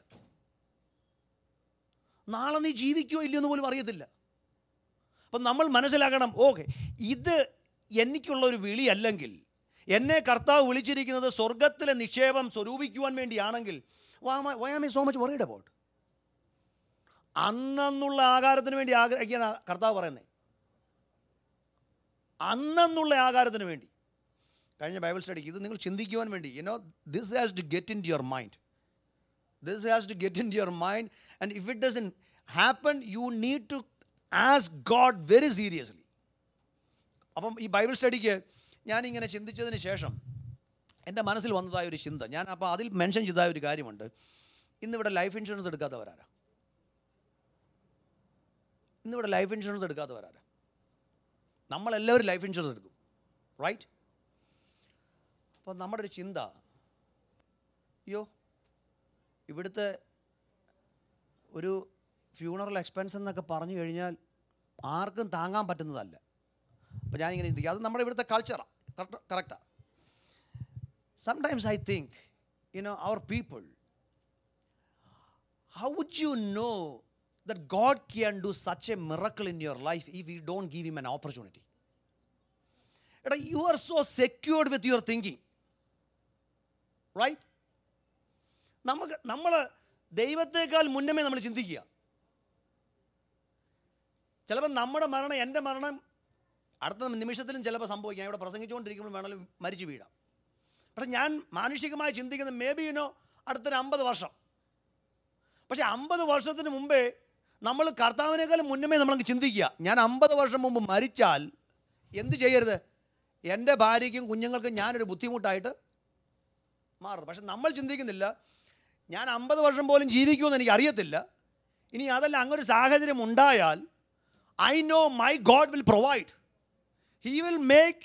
നാളെ നീ ജീവിക്കുമോ ഇല്ലയോ എന്ന് പോലും അറിയത്തില്ല. അപ്പം നമ്മൾ മനസ്സിലാക്കണം, ഓക്കെ, ഇത് എനിക്കുള്ളൊരു വിളിയല്ലെങ്കിൽ, എന്നെ കർത്താവ് വിളിച്ചിരിക്കുന്നത് സ്വർഗത്തിലെ നിക്ഷേപം സ്വരൂപിക്കുവാൻ വേണ്ടിയാണെങ്കിൽ, why am I so much worried about? അന്നുള്ള ആഹാരത്തിന് വേണ്ടി ആഗ്രഹിക്കാൻ കർത്താവ് പറയുന്നത്, അന്നുള്ള ആഹാരത്തിന് വേണ്ടി. കഴിഞ്ഞ ബൈബിൾ സ്റ്റഡിക്ക് ഇത് നിങ്ങൾ ചിന്തിക്കുവാൻ വേണ്ടി, you know, this has to get into your mind. This has to get into your mind. And if it doesn't happen, you need to ask God very seriously. അപ്പം ഈ Bible സ്റ്റഡിക്ക് ഞാനിങ്ങനെ ചിന്തിച്ചതിന് ശേഷം എൻ്റെ മനസ്സിൽ വന്നതായ ഒരു ചിന്ത, ഞാൻ അപ്പോൾ അതിൽ മെൻഷൻ ചെയ്തതായ ഒരു കാര്യമുണ്ട്. ഇന്നിവിടെ ലൈഫ് ഇൻഷുറൻസ് എടുക്കാത്തവരാരാ? ഇന്നിവിടെ ലൈഫ് ഇൻഷുറൻസ് എടുക്കാത്തവരാരാ? നമ്മളെല്ലാവരും ലൈഫ് ഇൻഷുറൻസ് എടുക്കും, റൈറ്റ്? അപ്പോൾ നമ്മുടെ ഒരു ചിന്ത, അയ്യോ ഇവിടുത്തെ ഒരു ഫ്യൂണറൽ എക്സ്പെൻസ് എന്നൊക്കെ പറഞ്ഞു കഴിഞ്ഞാൽ ആർക്കും താങ്ങാൻ പറ്റുന്നതല്ല. അപ്പോൾ ഞാനിങ്ങനെ ചിന്തിക്കുക, അത് നമ്മുടെ ഇവിടുത്തെ കൾച്ചറാണ്, കറക്റ്റ് കറക്റ്റാണ്. Sometimes I think, you know, our people, how would you know that God can do such a miracle in your life if you don't give him an opportunity? Eta, you are so secured with your thinking, right? നമുക്ക് നമ്മൾ ദൈവത്തെക്കാൾ മുന്നമേ നമ്മൾ ചിന്തിക്കുക. ചിലപ്പോൾ നമ്മുടെ മരണം, എൻ്റെ മരണം അടുത്ത നിമിഷത്തിലും ചിലപ്പോൾ സംഭവിക്കാം. ഇവിടെ പ്രസംഗിച്ചുകൊണ്ടിരിക്കുമ്പോൾ വേണമെങ്കിലും മരിച്ചു വീഴാം. പക്ഷെ ഞാൻ മാനുഷികമായി ചിന്തിക്കുന്നത്, മേ ബി യുനോ അടുത്തൊരു അമ്പത് വർഷം. പക്ഷെ അമ്പത് വർഷത്തിന് മുമ്പേ നമ്മൾ കർത്താവിനേക്കാളും മുന്നമേ നമ്മളങ്ങ് ചിന്തിക്കുക, ഞാൻ അമ്പത് വർഷം മുമ്പ് മരിച്ചാൽ എന്ത് ചെയ്യരുത്, എൻ്റെ ഭാര്യയ്ക്കും കുഞ്ഞുങ്ങൾക്കും ഞാനൊരു ബുദ്ധിമുട്ടായിട്ട് മാറും. പക്ഷെ നമ്മൾ ചിന്തിക്കുന്നില്ല, ഞാൻ അമ്പത് വർഷം പോലും ജീവിക്കുമെന്ന് എനിക്ക് അറിയത്തില്ല. ഇനി അതല്ല, അങ്ങനൊരു സാഹചര്യം ഉണ്ടായാൽ, I know my God will provide, he will make.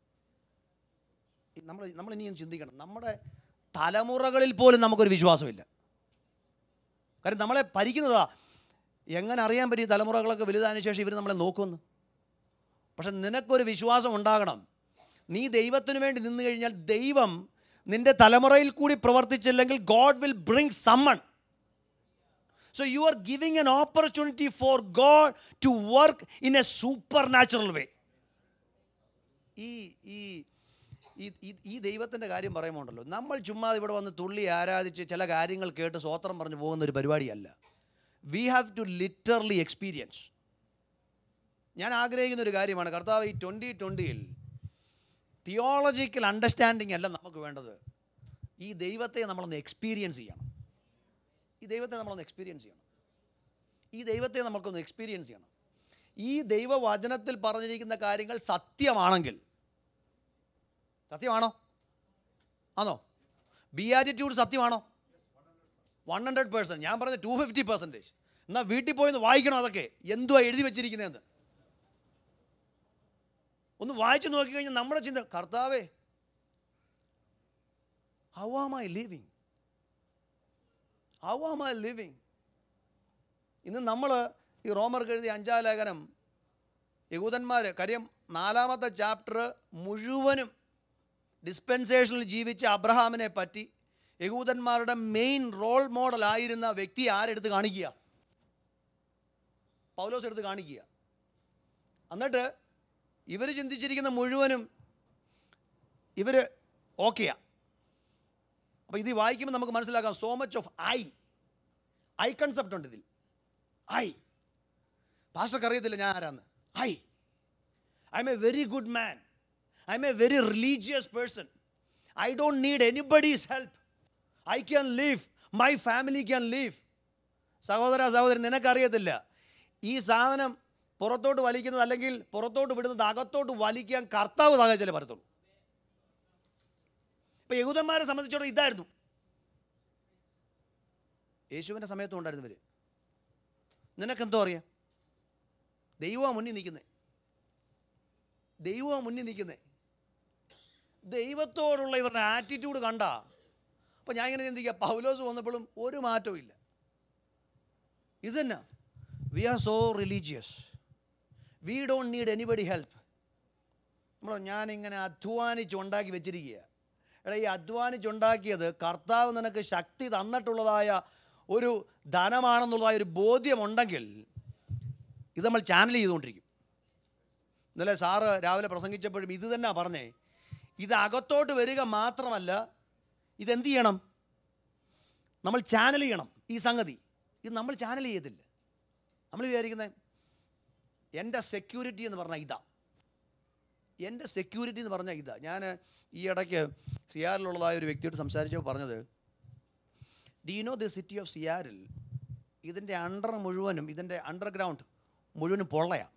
നമ്മൾ നമ്മൾ ഇനിയും ചിന്തിക്കണം, നമ്മുടെ തലമുറകളിൽ പോലും നമുക്കൊരു വിശ്വാസമില്ല. കാര്യം നമ്മളെ ഭരിക്കുന്നതാ. എങ്ങനെ അറിയാൻ പറ്റും ഈ തലമുറകളൊക്കെ വലുതായതിനു ശേഷം ഇവർ നമ്മളെ നോക്കുമെന്ന്? പക്ഷെ നിനക്കൊരു വിശ്വാസം ഉണ്ടാകണം. നീ ദൈവത്തിന് വേണ്ടി നിന്ന് കഴിഞ്ഞാൽ ദൈവം നിൻ്റെ തലമുറയിൽ കൂടി പ്രവർത്തിച്ചില്ലെങ്കിൽ, God will bring summon. So you are giving an opportunity for God to work in a supernatural way. ഈ ഈ ഈ ദൈവത്തിൻ്റെ കാര്യം പറയുമ്പോൾ ഉണ്ടല്ലോ, നമ്മൾ ചുമ്മാ ഇവിടെ വന്ന് തുള്ളി ആരാധിച്ച് ചില കാര്യങ്ങൾ കേട്ട് സ്വോത്രം പറഞ്ഞു പോകുന്ന ഒരു പരിപാടിയല്ല. We have to literally experience. ഞാൻ ആഗ്രഹിക്കുന്ന ഒരു കാര്യമാണ്, കർത്താവ് ഈ ട്വൻ്റി ട്വൻ്റിയിൽ തിയോളജിക്കൽ അണ്ടർസ്റ്റാൻഡിങ് അല്ല നമുക്ക് വേണ്ടത്. ഈ ദൈവത്തെ നമ്മളൊന്ന് എക്സ്പീരിയൻസ് ചെയ്യണം. ഈ ദൈവത്തെ നമ്മളൊന്ന് എക്സ്പീരിയൻസ് ചെയ്യണം. ഈ ദൈവത്തെ നമുക്കൊന്ന് എക്സ്പീരിയൻസ് ചെയ്യണം. ഈ ദൈവവചനത്തിൽ പറഞ്ഞിരിക്കുന്ന കാര്യങ്ങൾ സത്യമാണെങ്കിൽ, സത്യമാണോ? ആണോ? ബിയാറ്റിറ്റ്യൂഡ് സത്യമാണോ? One hundred percent. ഞാൻ പറഞ്ഞ ടു ഫിഫ്റ്റി പെർസെൻറ്റേജ്. എന്നാൽ വീട്ടിൽ പോയി ഒന്ന് വായിക്കണം, അതൊക്കെ എന്തുവാ എഴുതി വെച്ചിരിക്കുന്നതെന്ന് ഒന്ന് വായിച്ചു നോക്കിക്കഴിഞ്ഞാൽ നമ്മുടെ ചിന്ത, കർത്താവേ, how am I living, how am I living. ഇന്ന് നമ്മൾ ഈ റോമർക്ക് എഴുതിയ അഞ്ചാം ലേഖനം യഹൂദന്മാർ, കാര്യം നാലാമത്തെ ചാപ്റ്റർ മുഴുവനും ഡിസ്പെൻസേഷനിൽ ജീവിച്ച അബ്രഹാമിനെ പറ്റി യഹൂദന്മാരുടെ മെയിൻ റോൾ മോഡലായിരുന്ന വ്യക്തി ആരെടുത്ത് കാണിക്കുക? പൗലോസ് എടുത്ത് കാണിക്കുക. എന്നിട്ട് ഇവർ ചിന്തിച്ചിരിക്കുന്ന മുഴുവനും ഇവർ ഓക്കെയാ. അപ്പോൾ ഇത് വായിക്കുമ്പോൾ നമുക്ക് മനസ്സിലാക്കാം, so much of I I concept ഉണ്ട് ഇതിൽ. ഐ പാസ്റ്റർക്ക് അറിയത്തില്ല ഞാൻ ആരാന്ന്. I I'm a very good man, I'm a very religious person, I don't need anybody's help, I can live, my family can live. സഹോദര സഹോദരൻ, നിനക്കറിയത്തില്ല ഈ സാധനം പുറത്തോട്ട് വലിക്കുന്നത് അല്ലെങ്കിൽ പുറത്തോട്ട് വിടുന്നത് അകത്തോട്ട് വലിക്കാൻ കർത്താവ് സഹായിച്ചാലേ പറയത്തുള്ളൂ. ഇപ്പം യഹൂദന്മാരെ സംബന്ധിച്ചിടത്തോളം ഇതായിരുന്നു. യേശുവിൻ്റെ സമയത്തും ഉണ്ടായിരുന്നു ഇവർ. നിനക്കെന്തോ അറിയാം? ദൈവമാണ് മുന്നിൽ നിൽക്കുന്നത്, ദൈവമാണ് മുന്നിൽ നിൽക്കുന്നത്. ദൈവത്തോടുള്ള ഇവരുടെ ആറ്റിറ്റ്യൂഡ് കണ്ട. അപ്പോൾ ഞാൻ ഇങ്ങനെ ചിന്തിക്കുക, പൗലോസ് വന്നപ്പോഴും ഒരു മാറ്റവും ഇല്ല. ഇത് തന്നെ, we are so religious, we don't need anybody help. നമ്മൾ ഞാനിങ്ങനെ അധ്വാനിച്ചുണ്ടാക്കി വെച്ചിരിക്കുക. എടാ, ഈ അധ്വാനിച്ചുണ്ടാക്കിയത് കർത്താവ് നിനക്ക് ശക്തി തന്നിട്ടുള്ളതായ ഒരു ധനമാണെന്നുള്ളതായ ഒരു ബോധ്യമുണ്ടെങ്കിൽ ഇത് നമ്മൾ ചാനൽ ചെയ്തുകൊണ്ടിരിക്കും. ഇന്നലെ സാറ് രാവിലെ പ്രസംഗിച്ചപ്പോഴും ഇത് തന്നെ പറഞ്ഞേ, ഇത് അകത്തോട്ട് വരിക മാത്രമല്ല, ഇതെന്ത് ചെയ്യണം? നമ്മൾ ചാനൽ ചെയ്യണം ഈ സംഗതി. ഇത് നമ്മൾ ചാനൽ ചെയ്യത്തില്ല. നമ്മൾ വിചാരിക്കുന്നത് എൻ്റെ സെക്യൂരിറ്റി എന്ന് പറഞ്ഞാൽ ഇതാ, എൻ്റെ സെക്യൂരിറ്റി എന്ന് പറഞ്ഞാൽ ഇതാ. ഞാൻ ഈ ഇടയ്ക്ക് സിയാറിലുള്ളതായ ഒരു വ്യക്തിയോട് സംസാരിച്ചപ്പോൾ പറഞ്ഞത്, do you know the city of സിയാറിൽ, ഇതിൻ്റെ അണ്ടർ മുഴുവനും, ഇതിൻ്റെ അണ്ടർഗ്രൗണ്ട് മുഴുവനും പൊള്ളയാണ്.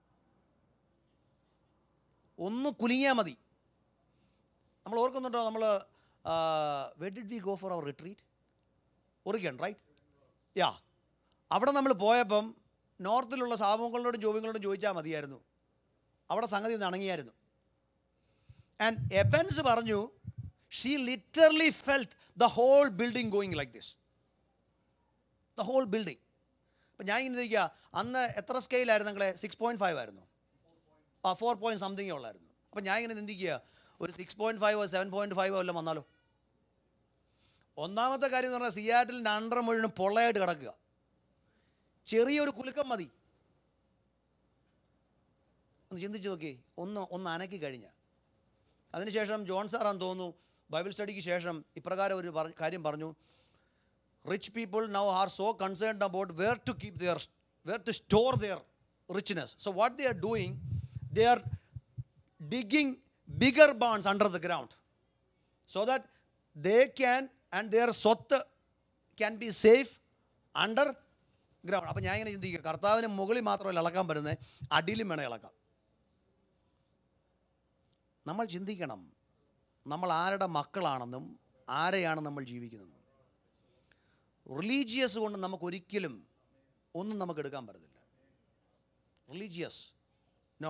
ഒന്ന് കുലുങ്ങിയാൽ മതി. നമ്മൾ ഓർക്കുന്നുണ്ടോ, നമ്മൾ where did we go for our retreat? Oregon, right? Yeah. അവിടെ നമ്മൾ പോയപ്പം നോർത്തിലുള്ള സാമൂഹങ്ങളോടും ജോബിങ്ങളോടും ചോദിച്ചാൽ മതിയായിരുന്നു, അവിടെ സംഗതി ഒന്ന് അണങ്ങിയായിരുന്നു. ആൻഡ് എബൻസ് പറഞ്ഞു, she literally felt the whole building going like this, the whole building. അപ്പം ഞാൻ ഇങ്ങനെ ഇരിക്കുക, അന്ന് എത്ര സ്കെയിലായിരുന്നു നിങ്ങളെ? സിക്സ് പോയിൻറ്റ് ഫൈവ് ആയിരുന്നു. ആ ഫോർ പോയിൻറ്റ് സംതിങ്ങേ ഉള്ളായിരുന്നു. അപ്പം ഞാൻ ഇങ്ങനെ ചിന്തിക്കുക, ഒരു സിക്സ് പോയിൻറ്റ് ഫൈവോ സെവൻ പോയിൻറ്റ് ഫൈവോ എല്ലാം വന്നാലോ? ഒന്നാമത്തെ കാര്യം എന്ന് പറഞ്ഞാൽ സിയാറ്റിലിൻ്റെ അണ്ടർ മുഴുവൻ പൊള്ളയായിട്ട് കിടക്കുക. ചെറിയൊരു കുലുക്കം മതി. ഒന്ന് ചിന്തിച്ച് നോക്കി, ഒന്ന് ഒന്ന് അനക്കി കഴിഞ്ഞാൽ. അതിനുശേഷം ജോൺ സാറാന്ന് തോന്നുന്നു ബൈബിൾ സ്റ്റഡിക്ക് ശേഷം ഇപ്രകാരം ഒരു കാര്യം പറഞ്ഞു, rich people now are so concerned about where to keep their where to store their richness. So what they are doing, they are digging bigger barns under the ground so that they can and their സ്വത്ത് can be safe under ground. അപ്പം ഞാൻ ഇങ്ങനെ ചിന്തിക്കുക, കർത്താവിന് മുകളിൽ മാത്രമല്ല ഇളക്കാൻ പറ്റുന്നത്, അടിയിലും വേണം ഇളക്കാം. നമ്മൾ ചിന്തിക്കണം, നമ്മൾ ആരുടെ മക്കളാണെന്നും ആരെയാണ് നമ്മൾ ജീവിക്കുന്നതെന്നും. റിലീജിയസ് കൊണ്ട് നമുക്കൊരിക്കലും ഒന്നും നമുക്ക് എടുക്കാൻ പറ്റത്തില്ല. Religious no.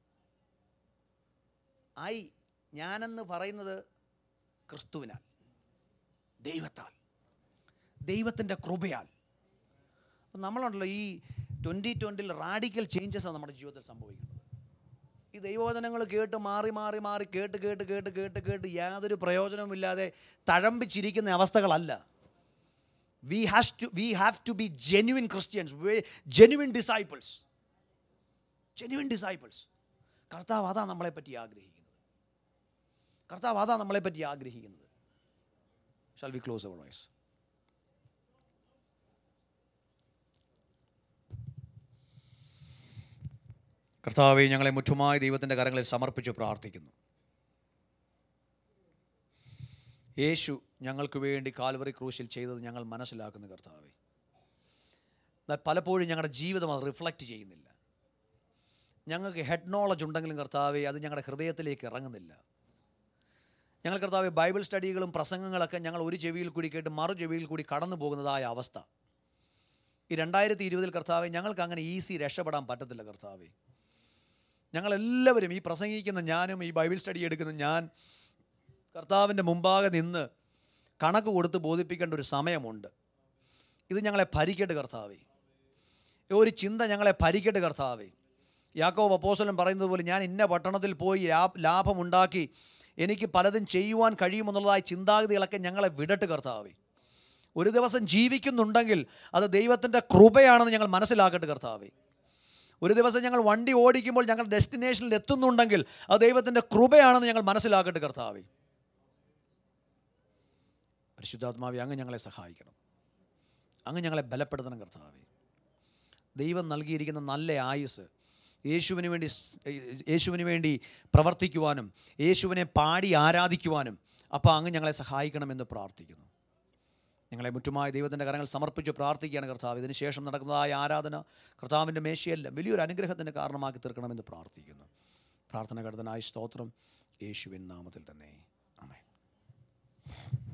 ഐ ഞാനെന്ന് പറയുന്നത് ക്രിസ്തുവിനാൽ, ദൈവത്താൽ, ദൈവത്തിൻ്റെ കൃപയാൽ. അപ്പം നമ്മളുണ്ടല്ലോ ഈ ട്വൻറ്റി ട്വൻറ്റിയിൽ റാഡിക്കൽ ചേഞ്ചസാണ് നമ്മുടെ ജീവിതത്തിൽ സംഭവിക്കുന്നത്. ഈ ദൈവവചനങ്ങൾ കേട്ട് മാറി മാറി മാറി കേട്ട് കേട്ട് കേട്ട് കേട്ട് കേട്ട് യാതൊരു പ്രയോജനവുമില്ലാതെ തഴമ്പിച്ചിരിക്കുന്ന അവസ്ഥകളല്ല. We has to we have to be genuine Christians, genuine disciples, genuine disciples. കർത്താവ് അതാ നമ്മളെപ്പറ്റി ആഗ്രഹിക്കുന്നത്. കർത്താവ് അതാ നമ്മളെപ്പറ്റി ആഗ്രഹിക്കുന്നത്. Shall we close our eyes? കർത്താവേ, ഞങ്ങളെ മുറ്റുമായി ദൈവത്തിൻ്റെ കരങ്ങളിൽ സമർപ്പിച്ച് പ്രാർത്ഥിക്കുന്നു. യേശു ഞങ്ങൾക്ക് വേണ്ടി കാൽവറി ക്രൂശിൽ ചെയ്തത് ഞങ്ങൾ മനസ്സിലാക്കുന്നു കർത്താവേ. എന്നാൽ പലപ്പോഴും ഞങ്ങളുടെ ജീവിതം അത് റിഫ്ലക്റ്റ് ചെയ്യുന്നില്ല. ഞങ്ങൾക്ക് ഹെഡ് നോളജ് ഉണ്ടെങ്കിലും കർത്താവേ, അത് ഞങ്ങളുടെ ഹൃദയത്തിലേക്ക് ഇറങ്ങുന്നില്ല. ഞങ്ങൾ കർത്താവേ, ബൈബിൾ സ്റ്റഡികളും പ്രസംഗങ്ങളൊക്കെ ഞങ്ങൾ ഒരു ചെവിയിൽ കൂടി കേട്ട് മറു ചെവിയിൽ കൂടി കടന്നു പോകുന്നതായ അവസ്ഥ ഈ രണ്ടായിരത്തി ഇരുപതിൽ കർത്താവേ, ഞങ്ങൾക്ക് അങ്ങനെ ഈസി രക്ഷപ്പെടാൻ പറ്റത്തില്ല കർത്താവേ. ഞങ്ങളെല്ലാവരും, ഈ പ്രസംഗിക്കുന്ന ഞാനും ഈ ബൈബിൾ സ്റ്റഡി എടുക്കുന്ന ഞാൻ, കർത്താവിൻ്റെ മുമ്പാകെ നിന്ന് കണക്ക് കൊടുത്ത് ബോധിപ്പിക്കേണ്ട ഒരു സമയമുണ്ട്. ഇത് ഞങ്ങളെ ഭരിക്കട്ടെ കർത്താവേ. ഒരു ചിന്ത ഞങ്ങളെ ഭരിക്കട്ടെ കർത്താവേ. യാക്കോബ് അപ്പോസ്തലൻ പറയുന്നത് പോലെ ഞാൻ ഇന്ന പട്ടണത്തിൽ പോയി ലാഭമുണ്ടാക്കി എനിക്ക് പലതും ചെയ്യുവാൻ കഴിയുമെന്നുള്ളതായ ചിന്താഗതികളൊക്കെ ഞങ്ങളെ വിടട്ട് കർത്താവേ. ഒരു ദിവസം ജീവിക്കുന്നുണ്ടെങ്കിൽ അത് ദൈവത്തിൻ്റെ കൃപയാണെന്ന് ഞങ്ങൾ മനസ്സിലാക്കട്ടെ കർത്താവേ. ഒരു ദിവസം ഞങ്ങൾ വണ്ടി ഓടിക്കുമ്പോൾ ഞങ്ങൾ ഡെസ്റ്റിനേഷനിൽ എത്തുന്നുണ്ടെങ്കിൽ അത് ദൈവത്തിൻ്റെ കൃപയാണെന്ന് ഞങ്ങൾ മനസ്സിലാക്കട്ടെ കർത്താവേ. പരിശുദ്ധാത്മാവേ, അങ്ങ് ഞങ്ങളെ സഹായിക്കണം, അങ്ങ് ഞങ്ങളെ ബലപ്പെടുത്തണം കർത്താവേ. ദൈവം നൽകിയിരിക്കുന്ന നല്ല ആയുസ് യേശുവിന് വേണ്ടി യേശുവിന് വേണ്ടി പ്രവർത്തിക്കുവാനും യേശുവിനെ പാടി ആരാധിക്കുവാനും അപ്പോൾ അങ്ങ് ഞങ്ങളെ സഹായിക്കണമെന്ന് പ്രാർത്ഥിക്കുന്നു. ഞങ്ങളെ മുറ്റുമായ ദൈവത്തിൻ്റെ കരങ്ങൾ സമർപ്പിച്ച് പ്രാർത്ഥിക്കുകയാണ് കർത്താവ്. ഇതിന് ശേഷം നടക്കുന്നതായ ആരാധന കർത്താവിൻ്റെ മേശയെല്ലാം വലിയൊരു അനുഗ്രഹത്തിന് കാരണമാക്കി തീർക്കണമെന്ന് പ്രാർത്ഥിക്കുന്നു. പ്രാർത്ഥന കടത്തനായ സ്തോത്രം യേശുവിൻ നാമത്തിൽ തന്നെ. ആമേൻ.